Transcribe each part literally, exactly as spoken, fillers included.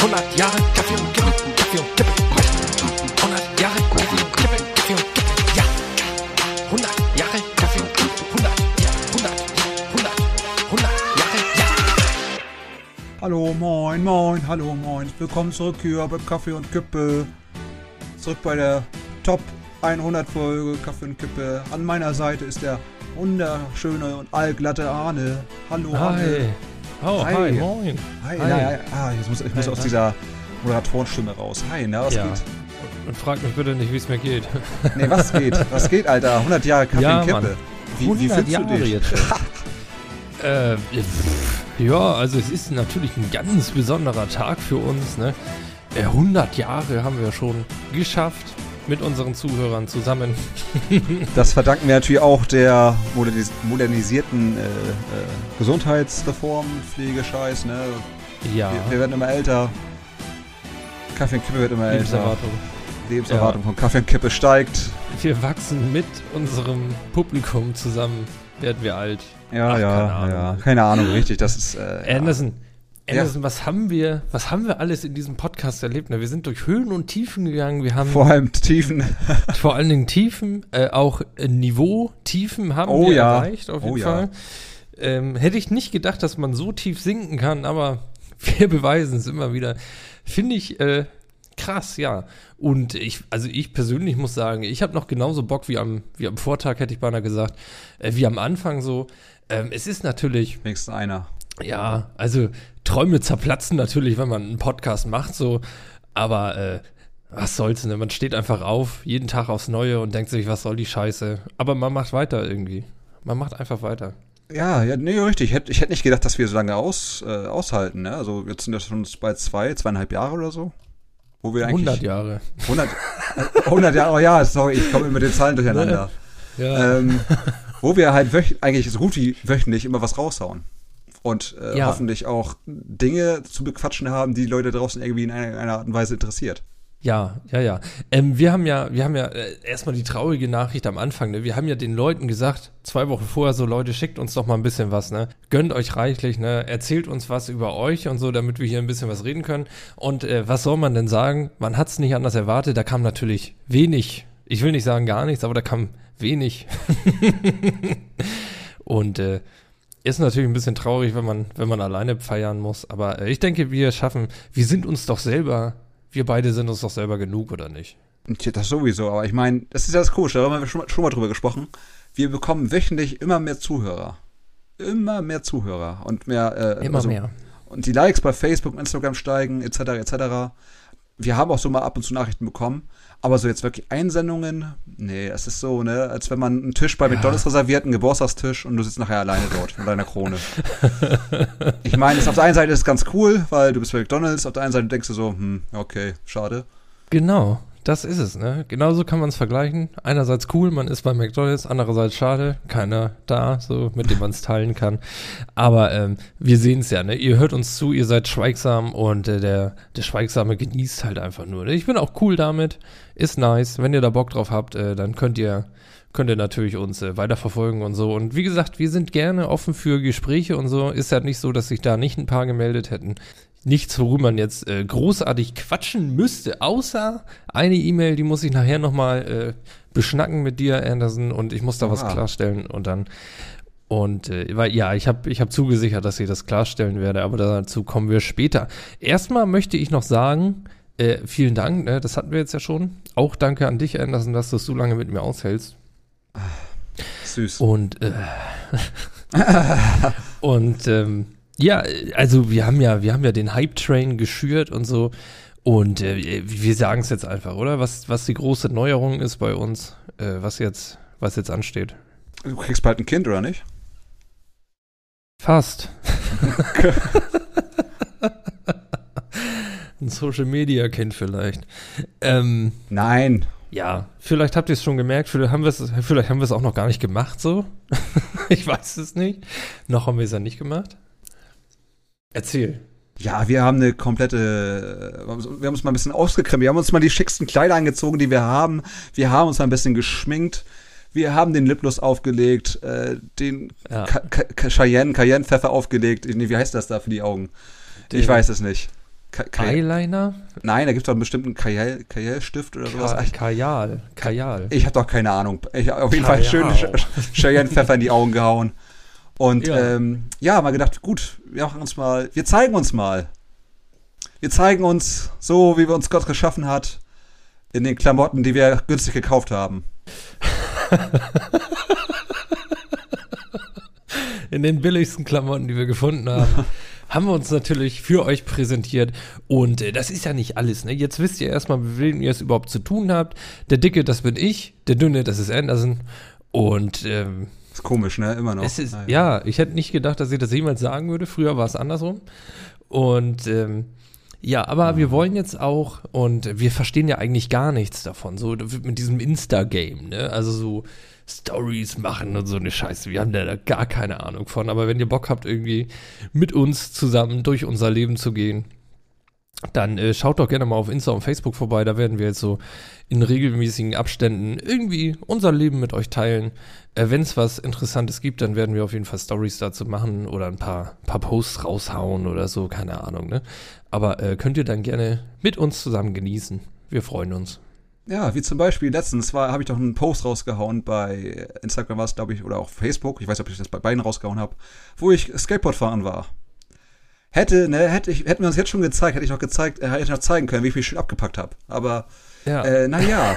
hundert Jahre Kaffee und Kippe, Kaffee und Kippe. hundert Jahre Kaffee und Kippe, Kaffee und Kippe. Ja. hundert Jahre Kaffee und Kippe. hundert, ja, hundert, hundert, hundert Jahre, ja. Hallo, moin, moin, hallo, moin. Willkommen zurück hier beim Kaffee und Kippe. Zurück bei der Top hundert Folge Kaffee und Kippe. An meiner Seite ist der wunderschöne und allglatte Arne. Hallo, Hi. Arne. Oh, hi, hi moin. Hi, hi. Na, ja, ah, ich muss, ich muss Hi, aus hi. dieser Moderatorenstimme raus. Hi, na, was Ja. geht? Und frag mich bitte nicht, wie es mir geht. Nee, was geht? Was geht, Alter? hundert Jahre Kaffee Ja, und Kippe. Mann. Wie, wie fühlst du dich? jetzt schon. äh, pff, ja, also es ist natürlich ein ganz besonderer Tag für uns. Ne? Äh, hundert Jahre haben wir schon geschafft mit unseren Zuhörern zusammen. Das verdanken wir natürlich auch der modernis- modernisierten äh, äh, Gesundheitsreform, Pflegescheiß, ne? Ja, Wir, wir werden immer älter. Kaffee und Kippe wird immer älter. Lebenserwartung. Lebenserwartung von Kaffee und Kippe steigt. Wir wachsen mit unserem Publikum zusammen, werden wir alt. Ja, Ach, ja, keine Ahnung. ja. Keine Ahnung, richtig. Das ist. Äh, Anderson, Ja. Anderson, was haben wir, was haben wir alles in diesem Podcast erlebt? Ne? Wir sind durch Höhen und Tiefen gegangen. Wir haben ja. Vor allem Tiefen. vor allen Dingen Tiefen, äh, auch äh, Niveau-Tiefen haben Oh wir ja. erreicht, auf jeden Oh ja. Fall. Ähm, hätte ich nicht gedacht, dass man so tief sinken kann, aber wir beweisen es immer wieder. Finde ich äh, krass, ja. Und ich, also ich persönlich muss sagen, ich habe noch genauso Bock wie am, wie am Vortag, hätte ich beinahe gesagt, äh, wie am Anfang so. Ähm, es ist natürlich, Wenigstens einer. ja, also Träume zerplatzen natürlich, wenn man einen Podcast macht, so, aber äh, was soll's, ne? Man steht einfach auf, jeden Tag aufs Neue und denkt sich, was soll die Scheiße? Aber man macht weiter irgendwie. Man macht einfach weiter. Ja, ja, nee, richtig. Ich hätte ich hätt nicht gedacht, dass wir so lange aus, äh, aushalten, ne? Also jetzt sind das schon bei zwei, zweieinhalb Jahre oder so. Wo wir eigentlich. hundert Jahre. hundert, äh, hundert Jahre, oh ja, sorry, ich komme mit den Zahlen durcheinander. Ja. ähm, wo wir halt wöch- eigentlich so gut wie wöchentlich immer was raushauen. Und äh, Ja. hoffentlich auch Dinge zu bequatschen haben, die Leute draußen irgendwie in einer, einer Art und Weise interessiert. Ja, ja, ja. Ähm, wir haben ja, wir haben ja äh, erstmal die traurige Nachricht am Anfang, ne? Wir haben ja den Leuten gesagt, zwei Wochen vorher so, Leute, schickt uns doch mal ein bisschen was, ne? Gönnt euch reichlich, ne? Erzählt uns was über euch und so, damit wir hier ein bisschen was reden können. Und äh, was soll man denn sagen? Man hat es nicht anders erwartet, da kam natürlich wenig, ich will nicht sagen gar nichts, aber da kam wenig. Und äh, ist natürlich ein bisschen traurig, wenn man, wenn man alleine feiern muss, aber äh, ich denke, wir schaffen, wir sind uns doch selber, wir beide sind uns doch selber genug, oder nicht? Tja, das sowieso, aber ich meine, das ist ja das Komische, da haben wir schon mal, schon mal drüber gesprochen. Wir bekommen wöchentlich immer mehr Zuhörer. Immer mehr Zuhörer und mehr, äh, Immer also, mehr. Und die Likes bei Facebook und Instagram steigen, et cetera, et cetera. Wir haben auch so mal ab und zu Nachrichten bekommen, aber so jetzt wirklich Einsendungen, nee, es ist so, ne, als wenn man einen Tisch bei Ja. McDonald's reserviert, einen Geburtstagstisch und du sitzt nachher alleine dort mit deiner Krone. Ich meine, auf der einen Seite ist es ganz cool, weil du bist bei McDonald's, auf der einen Seite denkst du so, hm, okay, schade. Genau, das ist es, ne? Genauso kann man es vergleichen. Einerseits cool, man ist bei McDonald's, andererseits schade, keiner da, so, mit dem man es teilen kann. Aber ähm, wir sehen es ja, ne? Ihr hört uns zu, ihr seid schweigsam und äh, der, der Schweigsame genießt halt einfach nur. Ne? Ich bin auch cool damit, ist nice. Wenn ihr da Bock drauf habt, äh, dann könnt ihr könnt ihr natürlich uns äh, weiterverfolgen und so. Und wie gesagt, wir sind gerne offen für Gespräche und so. Ist ja nicht so, dass sich da nicht ein paar gemeldet hätten. Nichts, worüber man jetzt äh, großartig quatschen müsste, außer eine E-Mail, die muss ich nachher nochmal äh, beschnacken mit dir, Anderson, und ich muss da was Aha. klarstellen und dann, und, äh, weil, ja, ich habe ich hab zugesichert, dass ich das klarstellen werde, aber dazu kommen wir später. Erstmal möchte ich noch sagen, äh, vielen Dank, ne, das hatten wir jetzt ja schon, auch danke an dich, Anderson, dass du es so lange mit mir aushältst. Süß. Und, äh, und, ähm, ja, also wir haben ja, wir haben ja den Hype-Train geschürt und so und äh, wir sagen es jetzt einfach, oder? Was, was die große Neuerung ist bei uns, äh, was jetzt, was jetzt ansteht. Du kriegst bald ein Kind, oder nicht? Fast. Ein Social-Media-Kind vielleicht. Ähm, Nein. ja, vielleicht habt ihr es schon gemerkt, vielleicht haben wir es, vielleicht haben wir es auch noch gar nicht gemacht so. Ich weiß es nicht. Noch haben wir es ja nicht gemacht. Erzähl. Ja, wir haben eine komplette, wir haben uns mal ein bisschen ausgekrempelt, wir haben uns mal die schicksten Kleider angezogen, die wir haben, wir haben uns mal ein bisschen geschminkt, wir haben den Lipgloss aufgelegt, äh, den Ja. Ka- Ka- Cayenne, Cayenne-Pfeffer aufgelegt, nee, wie heißt das da für die Augen? Den- Ich weiß es nicht. Ka- Ka- Eyeliner? Nein, da gibt es doch einen bestimmten Kajal- Kajalstift oder sowas. Ka- Kajal. Kajal. Ich habe doch keine Ahnung. Ich hab auf jeden Kajal. Fall schön Ch- Cheyenne-Pfeffer in die Augen gehauen. Und Ja. ähm, ja, mal gedacht, gut, wir machen uns mal, wir zeigen uns mal. Wir zeigen uns so, wie wir uns Gott geschaffen hat, in den Klamotten, die wir günstig gekauft haben. In den billigsten Klamotten, die wir gefunden haben, haben wir uns natürlich für euch präsentiert. Und äh, das ist ja nicht alles, ne? Jetzt wisst ihr erstmal, mit wem ihr es überhaupt zu tun habt. Der Dicke, das bin ich. Der Dünne, das ist Anderson. Und ähm, Ist komisch, ne? Immer noch. es ist, Naja. ja, ich hätte nicht gedacht, dass ich das jemals sagen würde. Früher war es andersrum. Und ähm, ja, aber wir wollen jetzt auch, und wir verstehen ja eigentlich gar nichts davon, so mit diesem Insta-Game, ne? Also so Stories machen und so eine Scheiße. Wir haben da gar keine Ahnung von. Aber wenn ihr Bock habt, irgendwie mit uns zusammen durch unser Leben zu gehen, dann äh, schaut doch gerne mal auf Insta und Facebook vorbei. Da werden wir jetzt so in regelmäßigen Abständen irgendwie unser Leben mit euch teilen. Äh, wenn es was Interessantes gibt, dann werden wir auf jeden Fall Stories dazu machen oder ein paar, paar Posts raushauen oder so, keine Ahnung, ne? Aber äh, könnt ihr dann gerne mit uns zusammen genießen. Wir freuen uns. Ja, wie zum Beispiel letztens war, habe ich doch einen Post rausgehauen bei Instagram, war es, glaube ich, oder auch Facebook. Ich weiß nicht, ob ich das bei beiden rausgehauen habe, wo ich Skateboard fahren war. Hätte, ne, hätte ich, hätten wir uns jetzt schon gezeigt, hätte ich noch gezeigt, äh, hätte ich noch zeigen können, wie ich mich schön abgepackt habe. Aber, Ja. äh, naja.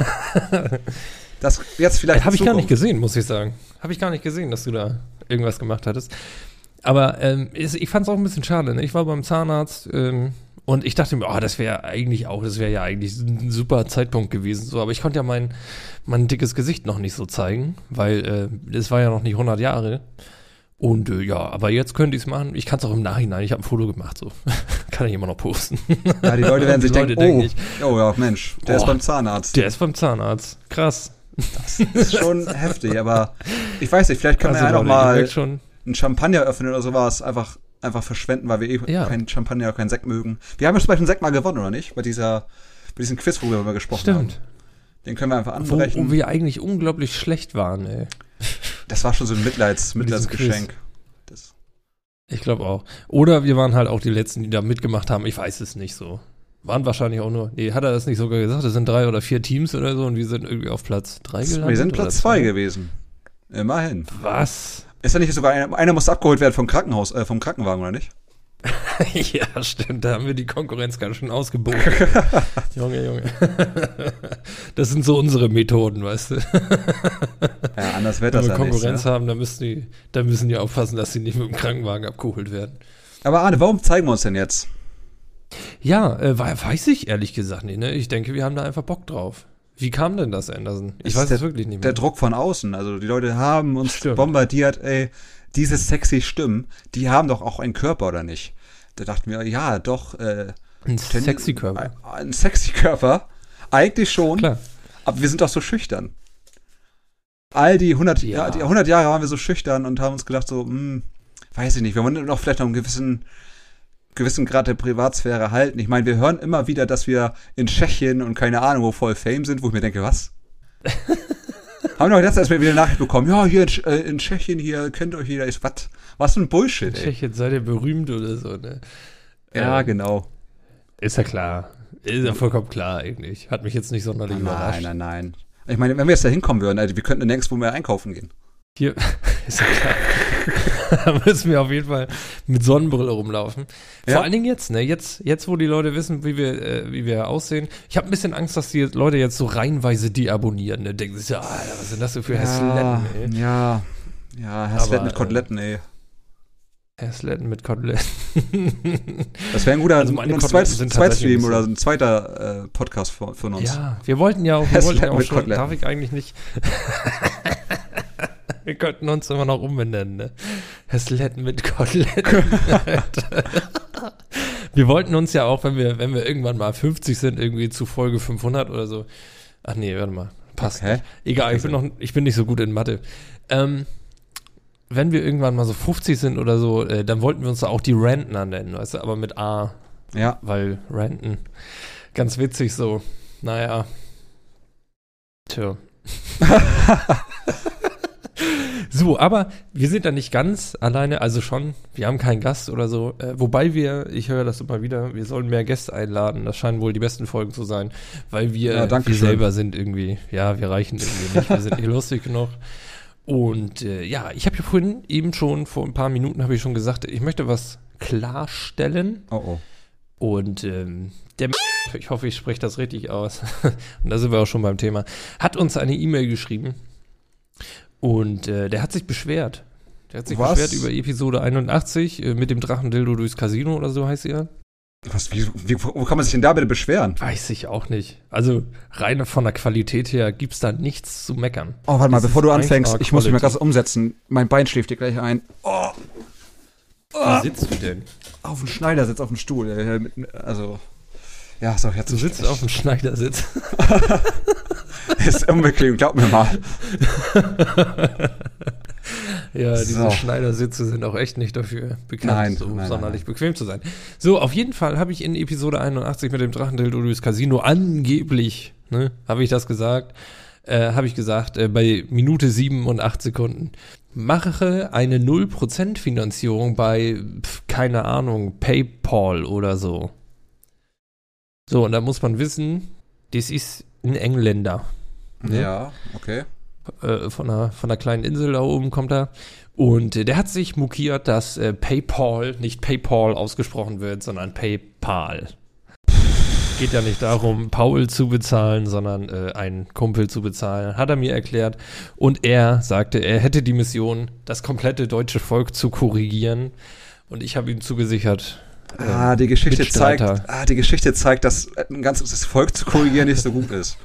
Das jetzt vielleicht. Habe ich in gar nicht Zukunft. gesehen, muss ich sagen. Habe ich gar nicht gesehen, dass du da irgendwas gemacht hattest. Aber ähm, ist, ich fand es auch ein bisschen schade. Ne? Ich war beim Zahnarzt ähm, und ich dachte mir, oh, das wäre eigentlich auch, das wäre ja eigentlich ein super Zeitpunkt gewesen. So, aber ich konnte ja mein, mein dickes Gesicht noch nicht so zeigen, weil äh, es war ja noch nicht hundert Jahre. Und äh, ja, aber jetzt könnte ich es machen. Ich kann es auch im Nachhinein. Ich habe ein Foto gemacht, so. Kann ich immer noch posten. Ja, die Leute werden sich Die Leute denken, denken oh, oh ja, Mensch, der Oh, ist beim Zahnarzt. Der ist beim Zahnarzt. Krass. Das ist schon heftig, aber ich weiß nicht, vielleicht können wir Also, ja einfach Leute, ihr mal merkt schon, einen Champagner öffnen oder sowas, einfach, einfach verschwenden, weil wir eh Ja. keinen Champagner, keinen Sekt mögen. Wir haben ja zum Beispiel einen Sekt mal gewonnen, oder nicht? Bei dieser, bei diesem Quiz, worüber wir gesprochen stimmt. haben. Den können wir einfach Wo, anbrechen. wo wir eigentlich unglaublich schlecht waren, ey. Das war schon so ein Mitleids, Mit diesem Mitleidsgeschenk. Das, Ich glaube auch. Oder wir waren halt auch die Letzten, die da mitgemacht haben. Ich weiß es nicht so. Waren wahrscheinlich auch nur, nee, hat er das nicht sogar gesagt? Es sind drei oder vier Teams oder so und wir sind irgendwie auf Platz drei gelandet. wir sind oder Platz zwei gewesen. Immerhin. Was? Ist ja nicht sogar einer, einer muss abgeholt werden vom Krankenhaus, äh, vom Krankenwagen, oder nicht? Ja, stimmt. Da haben wir die Konkurrenz ganz schön ausgeboten. Junge, Junge. Das sind so unsere Methoden, weißt du. Ja, anders wird Wenn das wir ja nicht. Konkurrenz Ne? haben, dann müssen die, dann müssen die aufpassen, dass sie nicht mit dem Krankenwagen abgeholt werden. Aber Arne, warum zeigen wir uns denn jetzt? Ja, äh, weiß ich ehrlich gesagt nicht, ne? Ich denke, wir haben da einfach Bock drauf. Wie kam denn das, Anderson? Ich Das weiß ist es wirklich nicht Der mehr. Druck von außen. Also die Leute haben uns Stimmt. bombardiert, ey, diese sexy Stimmen, die haben doch auch einen Körper, oder nicht? Da dachten wir, ja, doch, äh, Ein ten- sexy Körper. Ein, ein sexy Körper. Eigentlich schon. Klar. Aber wir sind doch so schüchtern. All die hundert, Ja. ja. die hundert Jahre waren wir so schüchtern und haben uns gedacht so, hm, weiß ich nicht, wir wollen doch vielleicht noch einen gewissen, gewissen Grad der Privatsphäre halten. Ich meine, wir hören immer wieder, dass wir in Tschechien und keine Ahnung wo voll Fame sind, wo ich mir denke, was? Haben wir doch letztens erst wieder eine Nachricht bekommen, ja, hier in, Tsch- äh, in Tschechien, hier kennt euch jeder. Ich, was? Was für ein Bullshit, ey. Tschechien, seid ihr berühmt oder so, ne? Ja, Ähm, genau. Ist ja klar. Ist ja vollkommen klar eigentlich. Hat mich jetzt nicht sonderlich Nein, überrascht. nein, nein. Ich meine, wenn wir jetzt da hinkommen würden, also wir könnten nirgends, wo wir einkaufen gehen. Hier, ist ja klar. Da müssen wir auf jeden Fall mit Sonnenbrille rumlaufen. Vor Ja. allen Dingen jetzt, ne? Jetzt, jetzt, wo die Leute wissen, wie wir, äh, wie wir aussehen. Ich habe ein bisschen Angst, dass die Leute jetzt so reihenweise deabonnieren. Ne? Denken sich ja, Alter, was sind das so für Hässletten, ey? Ja, ja, Hässletten Aber, mit Koteletten, ey. Hässletten mit Koteletten. Das wäre ein guter Also meine ein Koteletten Zweit, sind Zweitstream tatsächlich oder ein ein zweiter äh, Podcast von, von uns. Ja, wir wollten ja auch, wir Hässletten wollten ja auch mit schon, Koteletten. darf ich eigentlich nicht. Wir könnten uns immer noch umbenennen, ne? Hässletten mit Koteletten. Alter. Wir wollten uns ja auch, wenn wir, wenn wir irgendwann mal fünfzig sind, irgendwie zu Folge fünfhundert oder so. Ach nee, warte mal. Passt Okay. nicht. Egal, ich bin noch, ich bin nicht so gut in Mathe. Ähm, wenn wir irgendwann mal so fünfzig sind oder so, äh, dann wollten wir uns da auch die Rentner nennen, weißt du, aber mit A, Ja. weil Renten, ganz witzig so, naja, tja. So, aber wir sind da nicht ganz alleine, also schon, wir haben keinen Gast oder so. Äh, wobei wir, ich höre das immer wieder, wir sollen mehr Gäste einladen. Das scheinen wohl die besten Folgen zu sein, weil wir, Ja, danke wir schön. selber sind irgendwie, ja, wir reichen irgendwie nicht, wir sind nicht lustig genug. Und äh, ja, ich habe ja vorhin eben schon, vor ein paar Minuten habe ich schon gesagt, ich möchte was klarstellen. Oh oh. Und ähm, der, ich hoffe, ich spreche das richtig aus, und da sind wir auch schon beim Thema, hat uns eine E-Mail geschrieben und äh, der hat sich beschwert. Der hat sich Was? beschwert über Episode einundachtzig äh, mit dem Drachendildo durchs Casino oder so heißt sie ja. Was, wie, wie, wo kann man sich denn da bitte beschweren? Weiß ich auch nicht. Also rein von der Qualität her gibt's da nichts zu meckern. Oh, warte mal, Das bevor ist du anfängst, eins A ich muss mich mal Quality. ganz umsetzen. Mein Bein schläft dir gleich ein. Oh, Wie sitzt du denn? auf dem Schneidersitz, auf dem Stuhl. Äh, mit- Also, ja, so, jetzt Du sitzt auf dem Schneidersitz. Ist unbequem, glaub mir mal. Ja, diese So. Schneidersitze sind auch echt nicht dafür bekannt, Nein, so nein, sonderlich nein. bequem zu sein. So, auf jeden Fall habe ich in Episode einundachtzig mit dem Drachendildo durchs Casino angeblich, ne, habe ich das gesagt, äh, habe ich gesagt, äh, bei Minute sieben und acht Sekunden, mache eine null Prozent Finanzierung bei, pf, keine Ahnung, PayPal oder so. So, und da muss man wissen, das ist ein Engländer. Ne? Ja, okay. Äh, von, einer, von einer kleinen Insel da oben kommt er. Und äh, der hat sich mokiert, dass äh, PayPal nicht PayPal ausgesprochen wird, sondern PayPal. Geht ja nicht darum, Paul zu bezahlen, sondern äh, einen Kumpel zu bezahlen, hat er mir erklärt. Und er sagte, er hätte die Mission, das komplette deutsche Volk zu korrigieren. Und ich habe ihm zugesichert, äh, Ah, die Geschichte zeigt, Mitstreiter. ah, die Geschichte zeigt, dass ein ganzes Volk zu korrigieren nicht so gut ist.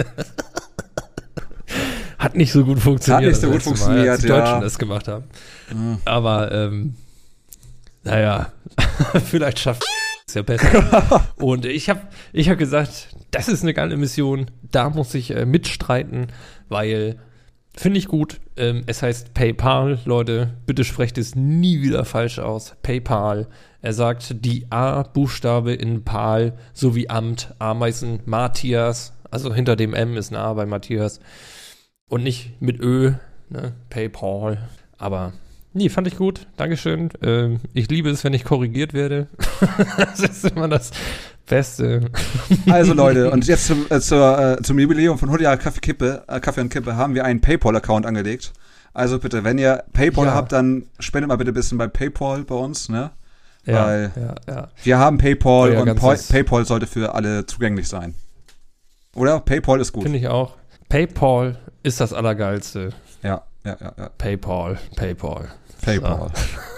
Hat nicht so gut funktioniert. Hat nicht so das gut letzte Mal, als funktioniert, die ja. Deutschen das gemacht haben. Mhm. Aber, ähm, naja, vielleicht schafft es ja besser. Und ich habe ich hab gesagt, das ist eine geile Mission, da muss ich äh, mitstreiten, weil, finde ich gut, ähm, es heißt PayPal, Leute, bitte sprecht es nie wieder falsch aus, PayPal. Er sagt, die A-Buchstabe in Pal, sowie Amt, Ameisen, Matthias, also hinter dem M ist ein A bei Matthias. Und nicht mit Ö, ne, PayPal. Aber, nee, fand ich gut. Dankeschön. Ähm, ich liebe es, wenn ich korrigiert werde. Das ist immer das Beste. Also Leute, und jetzt zum, äh, zur, äh, zum Jubiläum von hundert Jahre Kaffee, Kippe, äh, Kaffee und Kippe haben wir einen PayPal-Account angelegt. Also bitte, wenn ihr PayPal Ja. habt, dann spendet mal bitte ein bisschen bei PayPal bei uns, ne? Ja, Weil ja, ja. wir haben PayPal Euer und Pa- ganzes- PayPal sollte für alle zugänglich sein. Oder? PayPal ist gut. Finde ich auch. PayPal ist das Allergeilste. Ja, ja, ja, ja. PayPal, PayPal. PayPal.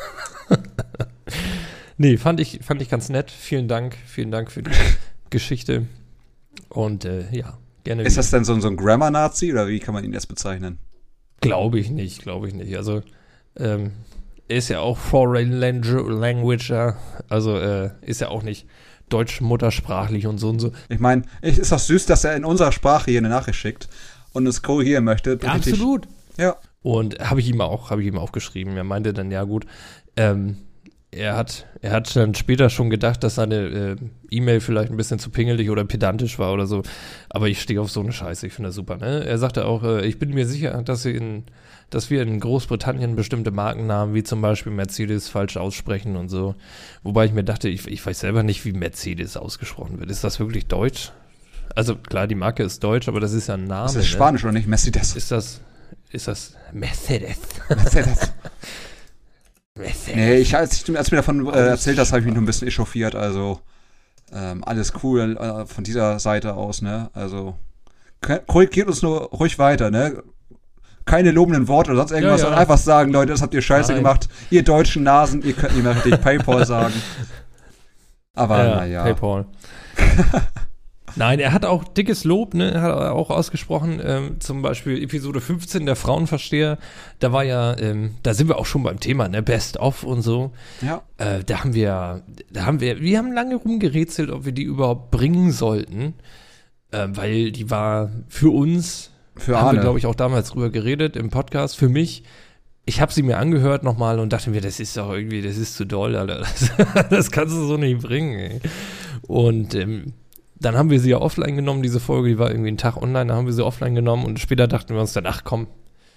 Nee, fand ich, fand ich ganz nett. Vielen Dank. Vielen Dank für die Geschichte. Und äh, ja, gerne Ist das denn so, ein- so ein Grammar-Nazi oder wie kann man ihn jetzt bezeichnen? Glaube ich nicht, glaube ich nicht. Also, ähm, er ist ja auch Foreign Langu- Languager, also äh, ist ja auch nicht deutsch muttersprachlich und so und so. Ich meine, ist doch süß, dass er in unserer Sprache hier eine Nachricht schickt und es korrigieren möchte. Ja, Richtig. absolut. Ja. Und habe ich ihm auch, habe ich ihm auch geschrieben. Er meinte dann, ja gut, ähm, er hat, er hat dann später schon gedacht, dass seine äh, E-Mail vielleicht ein bisschen zu pingelig oder pedantisch war oder so. Aber ich stehe auf so eine Scheiße, ich finde das super. Ne? Er sagte auch, äh, ich bin mir sicher, dass sie in dass wir in Großbritannien bestimmte Markennamen wie zum Beispiel Mercedes falsch aussprechen und so. Wobei ich mir dachte, ich, ich weiß selber nicht, wie Mercedes ausgesprochen wird. Ist das wirklich deutsch? Also klar, die Marke ist deutsch, aber das ist ja ein Name. Das ist ne? Spanisch oder nicht? Mercedes. Ist das, ist das Mercedes? Mercedes. Mercedes. Nee, ich, als, ich, als du mir davon äh, erzählt hast, habe ich mich nur ein bisschen echauffiert. Also, ähm, alles cool äh, von dieser Seite aus, ne? Also, k- korrigiert uns nur ruhig weiter, ne? Keine lobenden Worte oder sonst irgendwas, Ja, ja. sondern einfach sagen, Leute, das habt ihr scheiße Nein. gemacht. Ihr deutschen Nasen, ihr könnt nicht mehr richtig PayPal sagen. Aber, Ja, naja. PayPal. Nein, er hat auch dickes Lob, ne, hat er auch ausgesprochen, ähm, zum Beispiel Episode fünfzehn, der Frauenversteher, da war ja, ähm, da sind wir auch schon beim Thema, ne, Best of und so, Ja. äh, da haben wir, da haben wir, wir haben lange rumgerätselt, ob wir die überhaupt bringen sollten, äh, weil die war für uns, Für haben wir, Arne. glaube ich, auch damals drüber geredet im Podcast, für mich, ich habe sie mir angehört nochmal und dachte mir, das ist doch irgendwie, das ist zu doll, Alter, das, das kannst du so nicht bringen, ey. Und, ähm, dann haben wir sie ja offline genommen, diese Folge, die war irgendwie einen Tag online, dann haben wir sie offline genommen und später dachten wir uns dann, ach komm,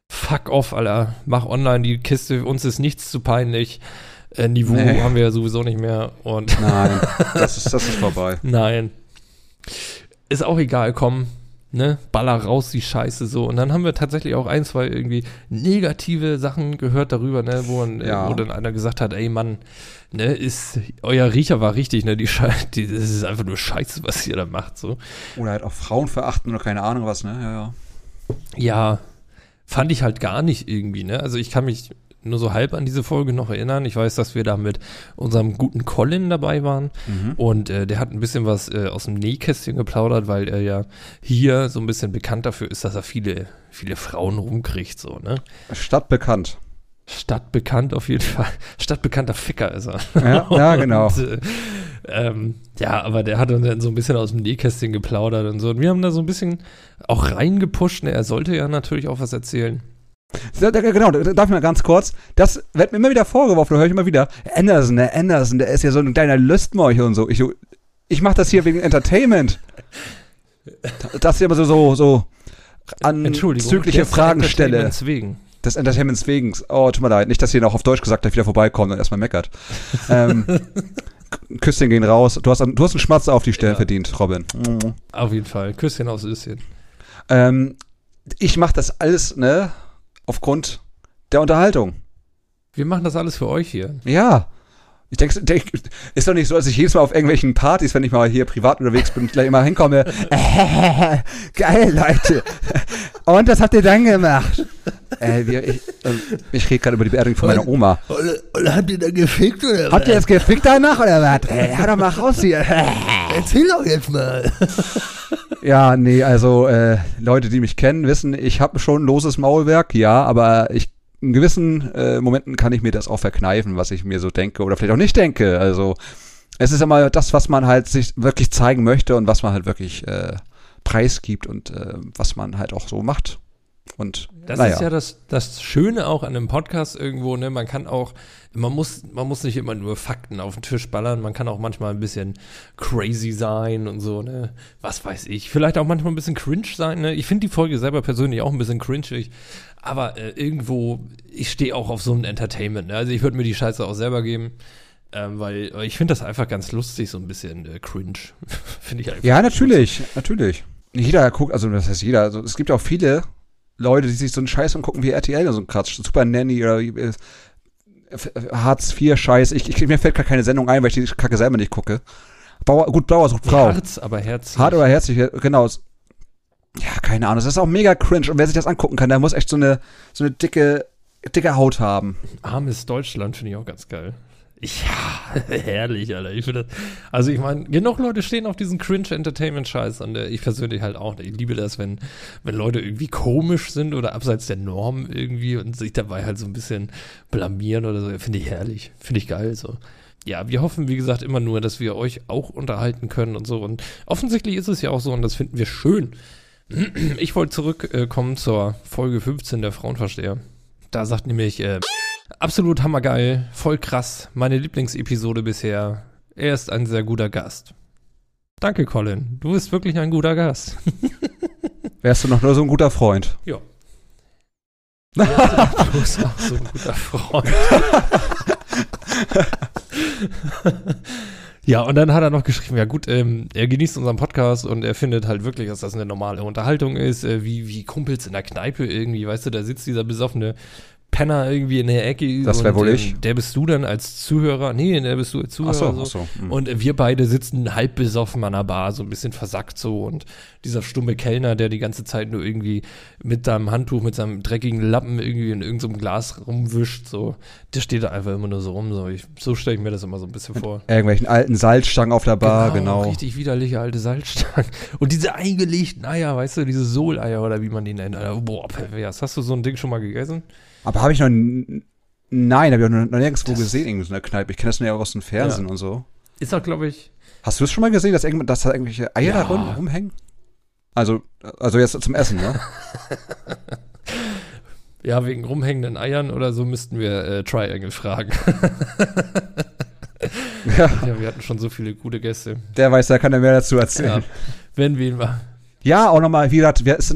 fuck off, Alter. Mach online die Kiste, uns ist nichts zu peinlich. Äh, Niveau Nee. haben wir ja sowieso nicht mehr. Und Nein, das ist, das ist vorbei. nein. Ist auch egal, komm. Ne, baller raus die Scheiße so. Und dann haben wir tatsächlich auch ein, zwei irgendwie negative Sachen gehört darüber, ne, wo, man, Ja. äh, wo dann einer gesagt hat, ey Mann, ne, ist, euer Riecher war richtig, ne, die Scheiße, die, das ist einfach nur Scheiße, was ihr da macht, so. Oder halt auch Frauen verachten oder keine Ahnung was, ne? Ja, ja. Ja, fand ich halt gar nicht irgendwie, ne, also ich kann mich nur so halb an diese Folge noch erinnern. Ich weiß, dass wir da mit unserem guten Colin dabei waren Mhm. und äh, der hat ein bisschen was äh, aus dem Nähkästchen geplaudert, weil er ja hier so ein bisschen bekannt dafür ist, dass er viele, viele Frauen rumkriegt, so, ne? Stadtbekannt. Stadtbekannt auf jeden Fall. Stadtbekannter Ficker ist er. Ja, ja, genau. Und, äh, ähm, ja, aber der hat uns dann so ein bisschen aus dem Nähkästchen geplaudert und so. Und wir haben da so ein bisschen auch reingepusht. Ne? Er sollte ja natürlich auch was erzählen. Ja, da- Genau, da- darf ich mal ganz kurz. Das wird mir immer wieder vorgeworfen, da höre ich immer wieder. Anderson, der Anderson, der ist ja so ein kleiner Lustmolch und so. Ich, so, ich mach das hier wegen Entertainment. Dass ich immer so, so, so Entschuldigung. anzügliche des Fragen stelle. Entertainments wegen. Des Entertainments wegen. Oh, tut mir leid. Nicht, dass ihr noch auf Deutsch gesagt habt, wieder vorbeikommt und erstmal meckert. ähm, Küsschen gehen raus. Du hast, du hast einen Schmatzer auf die Stirn Ja. verdient, Robin. Mm. Auf jeden Fall. Küsschen aufs Öschen. Ähm, ich mache das alles, ne, aufgrund der Unterhaltung. Wir machen das alles für euch hier. Ja. Ich denke, denk, ist doch nicht so, dass ich jedes Mal auf irgendwelchen Partys, wenn ich mal hier privat unterwegs bin, gleich immer hinkomme. Äh, geil, Leute. Und was habt ihr dann gemacht? Äh, wir, ich äh, ich rede gerade über die Beerdigung von meiner Oma. Oder, oder habt ihr da gefickt oder Habt ihr jetzt gefickt danach oder was? Ey, hör doch mal raus hier. Erzähl doch jetzt mal. Ja, nee, also äh, Leute, die mich kennen, wissen, ich habe schon ein loses Maulwerk, ja, aber ich in gewissen äh, Momenten kann ich mir das auch verkneifen, was ich mir so denke oder vielleicht auch nicht denke. Also es ist immer das, was man halt sich wirklich zeigen möchte und was man halt wirklich äh, preisgibt und äh, was man halt auch so macht. Und Das naja. ist ja das, das Schöne auch an einem Podcast irgendwo, ne? Man kann auch, man muss, man muss nicht immer nur Fakten auf den Tisch ballern, man kann auch manchmal ein bisschen crazy sein und so, ne? Was weiß ich. Vielleicht auch manchmal ein bisschen cringe sein, ne? Ich finde die Folge selber persönlich auch ein bisschen cringig, aber äh, irgendwo, ich stehe auch auf so ein Entertainment, ne? Also ich würde mir die Scheiße auch selber geben. Ähm, weil ich finde das einfach ganz lustig, so ein bisschen äh, cringe. Finde ich einfach. Ja, natürlich, natürlich. Jeder guckt, also das heißt jeder, also es gibt auch viele Leute, die sich so einen Scheiß angucken wie R T L oder so ein Quatsch, Super Nanny oder äh, Hartz vier Scheiß. Ich, ich, mir fällt gar keine Sendung ein, weil ich die Kacke selber nicht gucke. Bauer, gut, Bauer sucht Frau. Herz, aber herzlich. Hart oder herzlich, genau. Ja, keine Ahnung, das ist auch mega cringe. Und wer sich das angucken kann, der muss echt so eine, so eine dicke, dicke Haut haben. Armes Deutschland finde ich auch ganz geil. Ja, herrlich, Alter. Ich finde das, also ich meine, genug Leute stehen auf diesen Cringe-Entertainment-Scheiß und äh, ich persönlich halt auch. Ich liebe das, wenn, wenn Leute irgendwie komisch sind oder abseits der Norm irgendwie und sich dabei halt so ein bisschen blamieren oder so. Finde ich herrlich. Finde ich geil, so. Ja, wir hoffen, wie gesagt, immer nur, dass wir euch auch unterhalten können und so. Und offensichtlich ist es ja auch so und das finden wir schön. Ich wollte zurückkommen äh, zur Folge fünfzehn der Frauenversteher. Da sagt nämlich, äh, absolut hammergeil, voll krass, meine Lieblingsepisode bisher. Er ist ein sehr guter Gast. Danke, Colin. Du bist wirklich ein guter Gast. Wärst du noch nur so ein guter Freund. Ja. Du bist auch so ein guter Freund. Ja, und dann hat er noch geschrieben, ja gut, ähm, er genießt unseren Podcast und er findet halt wirklich, dass das eine normale Unterhaltung ist, äh, wie, wie Kumpels in der Kneipe irgendwie, weißt du, da sitzt dieser besoffene Penner irgendwie in der Ecke. Das wär und, wohl ähm, ich. Der bist du dann als Zuhörer, nee, der bist du als Zuhörer. Ach so, so. ach so. Hm. Und äh, wir beide sitzen halb besoffen an der Bar, so ein bisschen versackt so und dieser stumme Kellner, der die ganze Zeit nur irgendwie mit seinem Handtuch, mit seinem dreckigen Lappen irgendwie in irgendeinem Glas rumwischt, so, der steht da einfach immer nur so rum, so, ich, so stelle ich mir das immer so ein bisschen vor. Irgendwelchen alten Salzstangen auf der Bar, genau. Richtig widerliche alte Salzstangen. Und diese eingelegten Eier, weißt du, diese Soleier oder wie man die nennt, Alter, boah, pervers. Hast du so ein Ding schon mal gegessen? Aber habe ich noch, n- nein, habe ich noch, noch nirgendwo Das- gesehen, irgendwie so in der Kneipe. Ich kenne das nur ja aus dem Fernsehen Ja. und so. Ist auch, glaube ich, Hast du es schon mal gesehen, dass, irgend, dass da irgendwelche Eier Ja. da rum, rumhängen? Also, also jetzt zum Essen, ne? ja, wegen rumhängenden Eiern oder so müssten wir äh, Triangle fragen. Ja, Ja, wir hatten schon so viele gute Gäste. der weiß, der kann ja mehr dazu Ja, erzählen. wenn wir ihn mal. Ja, auch nochmal, wie gesagt, wir sind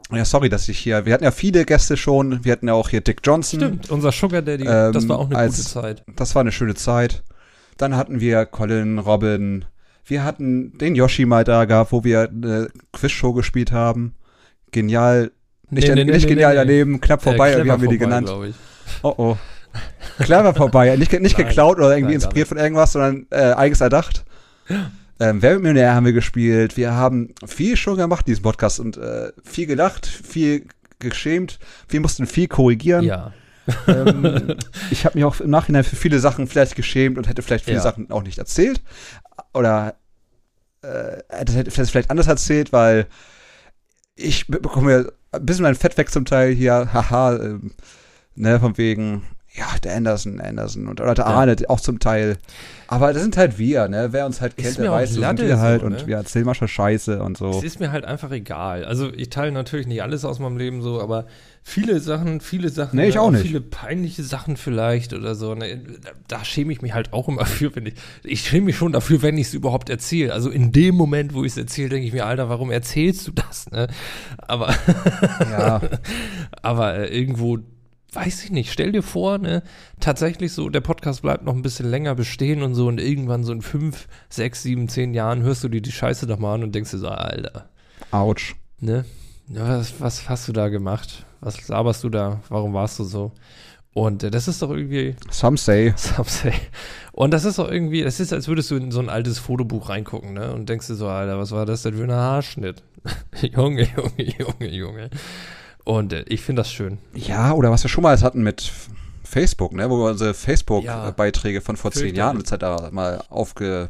Ja, sorry, dass ich hier, wir hatten ja viele Gäste schon, wir hatten ja auch hier Dick Johnson. Stimmt, unser Sugar Daddy, Ähm, das war auch eine als- gute Zeit. Das war eine schöne Zeit. Dann hatten wir Colin, Robin, wir hatten den Yoshi mal da gehabt, wo wir eine Quizshow gespielt haben. Genial, nicht, Nee, nee, nee, nicht nee, genial nee. daneben, knapp vorbei, Äh, wie haben wir die clever genannt? vorbei, glaub ich. Oh oh. Clever vorbei, nicht, nicht Nein, geklaut oder irgendwie nein, gar inspiriert von irgendwas, sondern äh, eigens erdacht. Ähm, Wer wird Millionär haben wir gespielt. Wir haben viel schon gemacht, diesen Podcast, und äh, viel gelacht, viel geschämt, wir mussten viel korrigigen. Ja. Ähm, ich habe mich auch im Nachhinein für viele Sachen vielleicht geschämt und hätte vielleicht viele Ja. Sachen auch nicht erzählt. Oder äh, hätte hätte es vielleicht anders erzählt, weil ich be- bekomme ja ein bisschen mein Fett weg zum Teil hier. Haha, ähm, ne, von wegen, ja, der Anderson, Anderson und oder der Ja. Arne auch zum Teil. Aber das sind halt wir, ne? Wer uns halt Ist kennt, mir der auch weiß, so sind Latte wir halt so, und ne? wir erzählen manchmal Scheiße und so. Es ist mir halt einfach egal. Also ich teile natürlich nicht alles aus meinem Leben so, aber viele Sachen, viele Sachen, Nee, ich ne, auch nicht. viele peinliche Sachen vielleicht oder so. Ne, da, da schäme ich mich halt auch immer für, wenn ich, ich schäme mich schon dafür, wenn ich es überhaupt erzähle. Also in dem Moment, wo ich es erzähle, denke ich mir, Alter, warum erzählst du das? Ne? Aber, Ja. aber äh, irgendwo, weiß ich nicht, stell dir vor, ne, tatsächlich so, der Podcast bleibt noch ein bisschen länger bestehen und so und irgendwann so in fünf, sechs, sieben, zehn Jahren hörst du dir die Scheiße doch mal an und denkst dir so, Alter, Autsch. ne, ja, was, was hast du da gemacht? Was laberst du da? Warum warst du so? Und äh, das ist doch irgendwie, Some say. Subsay. Und das ist doch irgendwie, es ist, als würdest du in so ein altes Fotobuch reingucken, ne, und denkst dir so, Alter, was war das denn für ein Haarschnitt? Junge, Junge, Junge, Junge. Und äh, ich finde das schön. Ja, oder was wir schon mal hatten mit Facebook, ne, wo wir unsere Ja. Facebook-Beiträge von vor zehn Fürchterlich. Jahren et cetera mal aufge